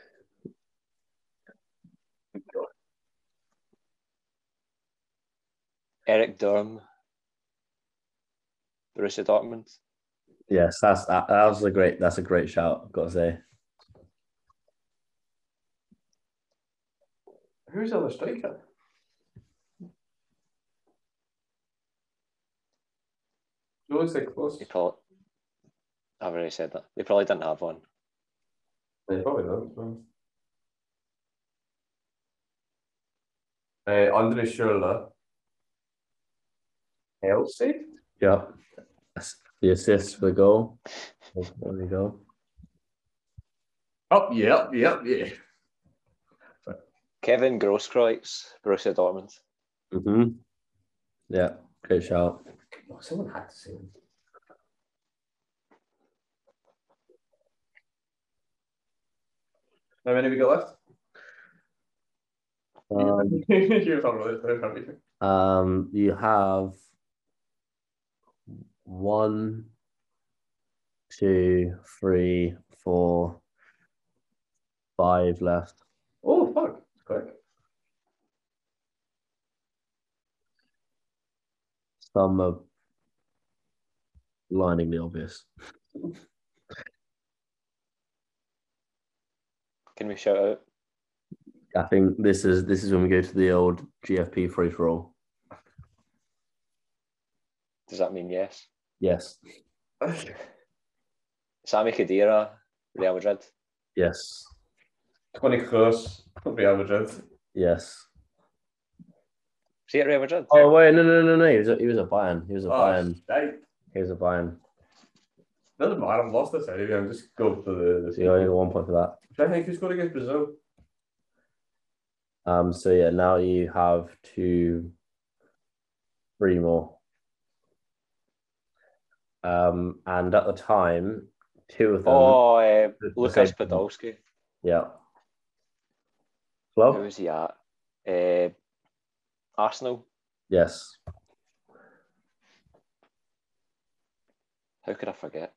Speaker 4: Eric Durm, Borussia Dortmund.
Speaker 6: Yes, that's that, that was a great. That's a great shout. I've got to say.
Speaker 5: Who's the other striker? It looks like close.
Speaker 4: They probably, I've already said that. They probably didn't have one.
Speaker 5: They probably don't. So. Uh, Andre Schürrle. Chelsea?
Speaker 6: Yep. That's the assist for the goal. There we go.
Speaker 5: Oh, yep, yep, yeah.
Speaker 4: Kevin Grosskreutz, Borussia Dortmund.
Speaker 6: Mm-hmm. Yeah, great shout.
Speaker 5: Oh, someone had to say him. How many have we got left?
Speaker 6: Um,
Speaker 5: You're talking about this, everything.
Speaker 6: um, you have one, two, three, four, five left.
Speaker 5: Oh, fuck. It's quick.
Speaker 6: Some are lining the obvious.
Speaker 4: Can we shout out?
Speaker 6: I think this is this is when we go to the old G F P free for all.
Speaker 4: Does that mean yes?
Speaker 6: Yes.
Speaker 4: Sami Khedira, Real Madrid.
Speaker 6: Yes.
Speaker 5: Tony Kroos, Real Madrid.
Speaker 6: Yes.
Speaker 4: See it, Real Madrid?
Speaker 6: Oh wait, no, no, no, no. He was a, he was a Bayern. He was a
Speaker 5: Oh,
Speaker 6: Bayern.
Speaker 5: right.
Speaker 6: He was a Bayern.
Speaker 5: Doesn't matter, I've lost this anyway. I'm just going for the. the
Speaker 6: So you only got one point for that.
Speaker 5: I think who's going against Brazil?
Speaker 6: Um. So yeah, now you have two, three more. Um. And at the time, two of them.
Speaker 4: Oh, uh,
Speaker 6: the
Speaker 4: Lucas
Speaker 6: same-
Speaker 4: Podolski.
Speaker 6: Yeah.
Speaker 4: Who
Speaker 6: Club.
Speaker 4: was he at? Uh, Arsenal.
Speaker 6: Yes.
Speaker 4: How could I forget?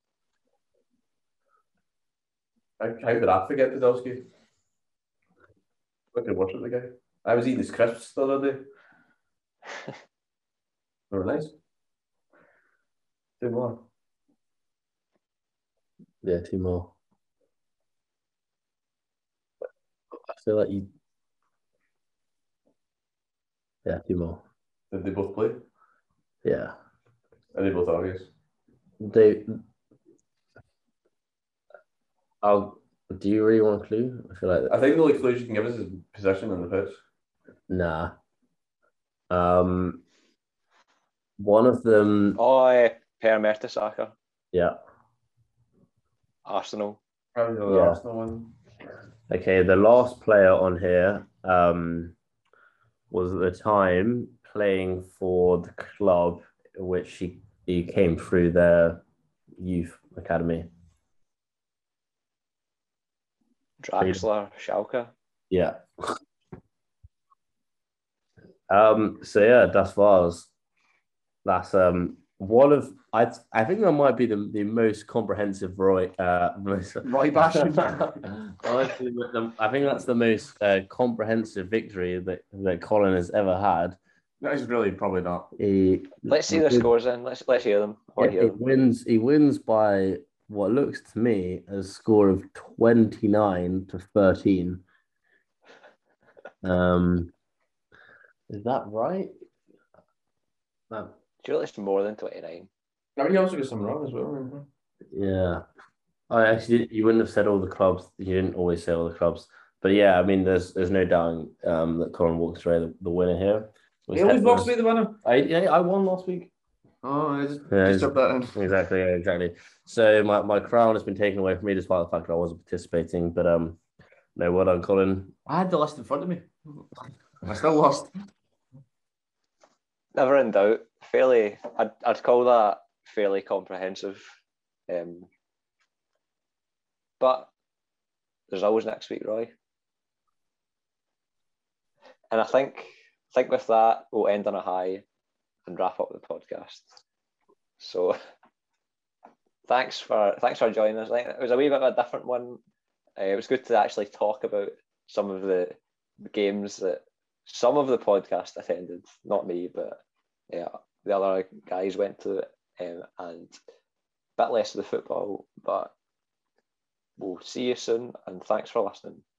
Speaker 5: How, how did I forget Podolski? I could worship the guy. I was eating his crisps the other day. They were nice. Two more.
Speaker 6: Yeah. Two more. I feel like you. Yeah. Two more.
Speaker 5: Did they both play?
Speaker 6: Yeah.
Speaker 5: Are they both obvious?
Speaker 6: They. I'll. Do you really want a clue? I feel like
Speaker 5: I think the only clues you can give us is position on the pitch.
Speaker 6: nah. Um. One of them.
Speaker 4: Oh, uh, Per Mertesacker,
Speaker 6: Yeah.
Speaker 4: Arsenal.
Speaker 5: Probably the
Speaker 6: Yeah.
Speaker 5: Arsenal one.
Speaker 6: Okay. The last player on here um was at the time playing for the club which he he came through their youth academy.
Speaker 4: Draxler, Schalke.
Speaker 6: Yeah. Um. So yeah, das war's. That's um one of I I think that might be the, the most comprehensive Roy uh most,
Speaker 5: Roy bashing.
Speaker 6: Honestly, the- I think that's the most uh, comprehensive victory that, that Colin has ever had.
Speaker 5: That is really probably not.
Speaker 6: He
Speaker 4: Let's see the
Speaker 6: he-
Speaker 4: scores then. Let's let's hear them. I
Speaker 6: Yeah,
Speaker 4: want to hear
Speaker 6: he
Speaker 4: them.
Speaker 6: wins. He wins by what looks to me as a score of twenty-nine to thirteen. Um, is that right? Um,
Speaker 4: Surely it's more than twenty-nine.
Speaker 5: I mean, he also got some wrong as well.
Speaker 6: yeah. I actually, you wouldn't have said all the clubs. You didn't always say all the clubs. But yeah, I mean, there's there's no doubting um, that Colin walks away the, the winner here.
Speaker 5: He always walks away the winner.
Speaker 6: I yeah, I won last week.
Speaker 5: Oh, I just,
Speaker 6: Yeah,
Speaker 5: just up that in.
Speaker 6: Exactly, yeah, exactly. So my, my crown has been taken away from me despite the fact that I wasn't participating. But um, no, well done, Colin.
Speaker 5: I had the list in front of me. I still lost.
Speaker 4: Never in doubt. Fairly, I'd, I'd call that fairly comprehensive. Um, but there's always next week, Roy. And I think, I think with that, we'll end on a high and wrap up the podcast. So thanks for thanks for joining us. It was a wee bit of a different one. Uh, it was good to actually talk about some of the games that some of the podcast attended, not me, but yeah, the other guys went to, um, and a bit less of the football. But we'll see you soon, and thanks for listening.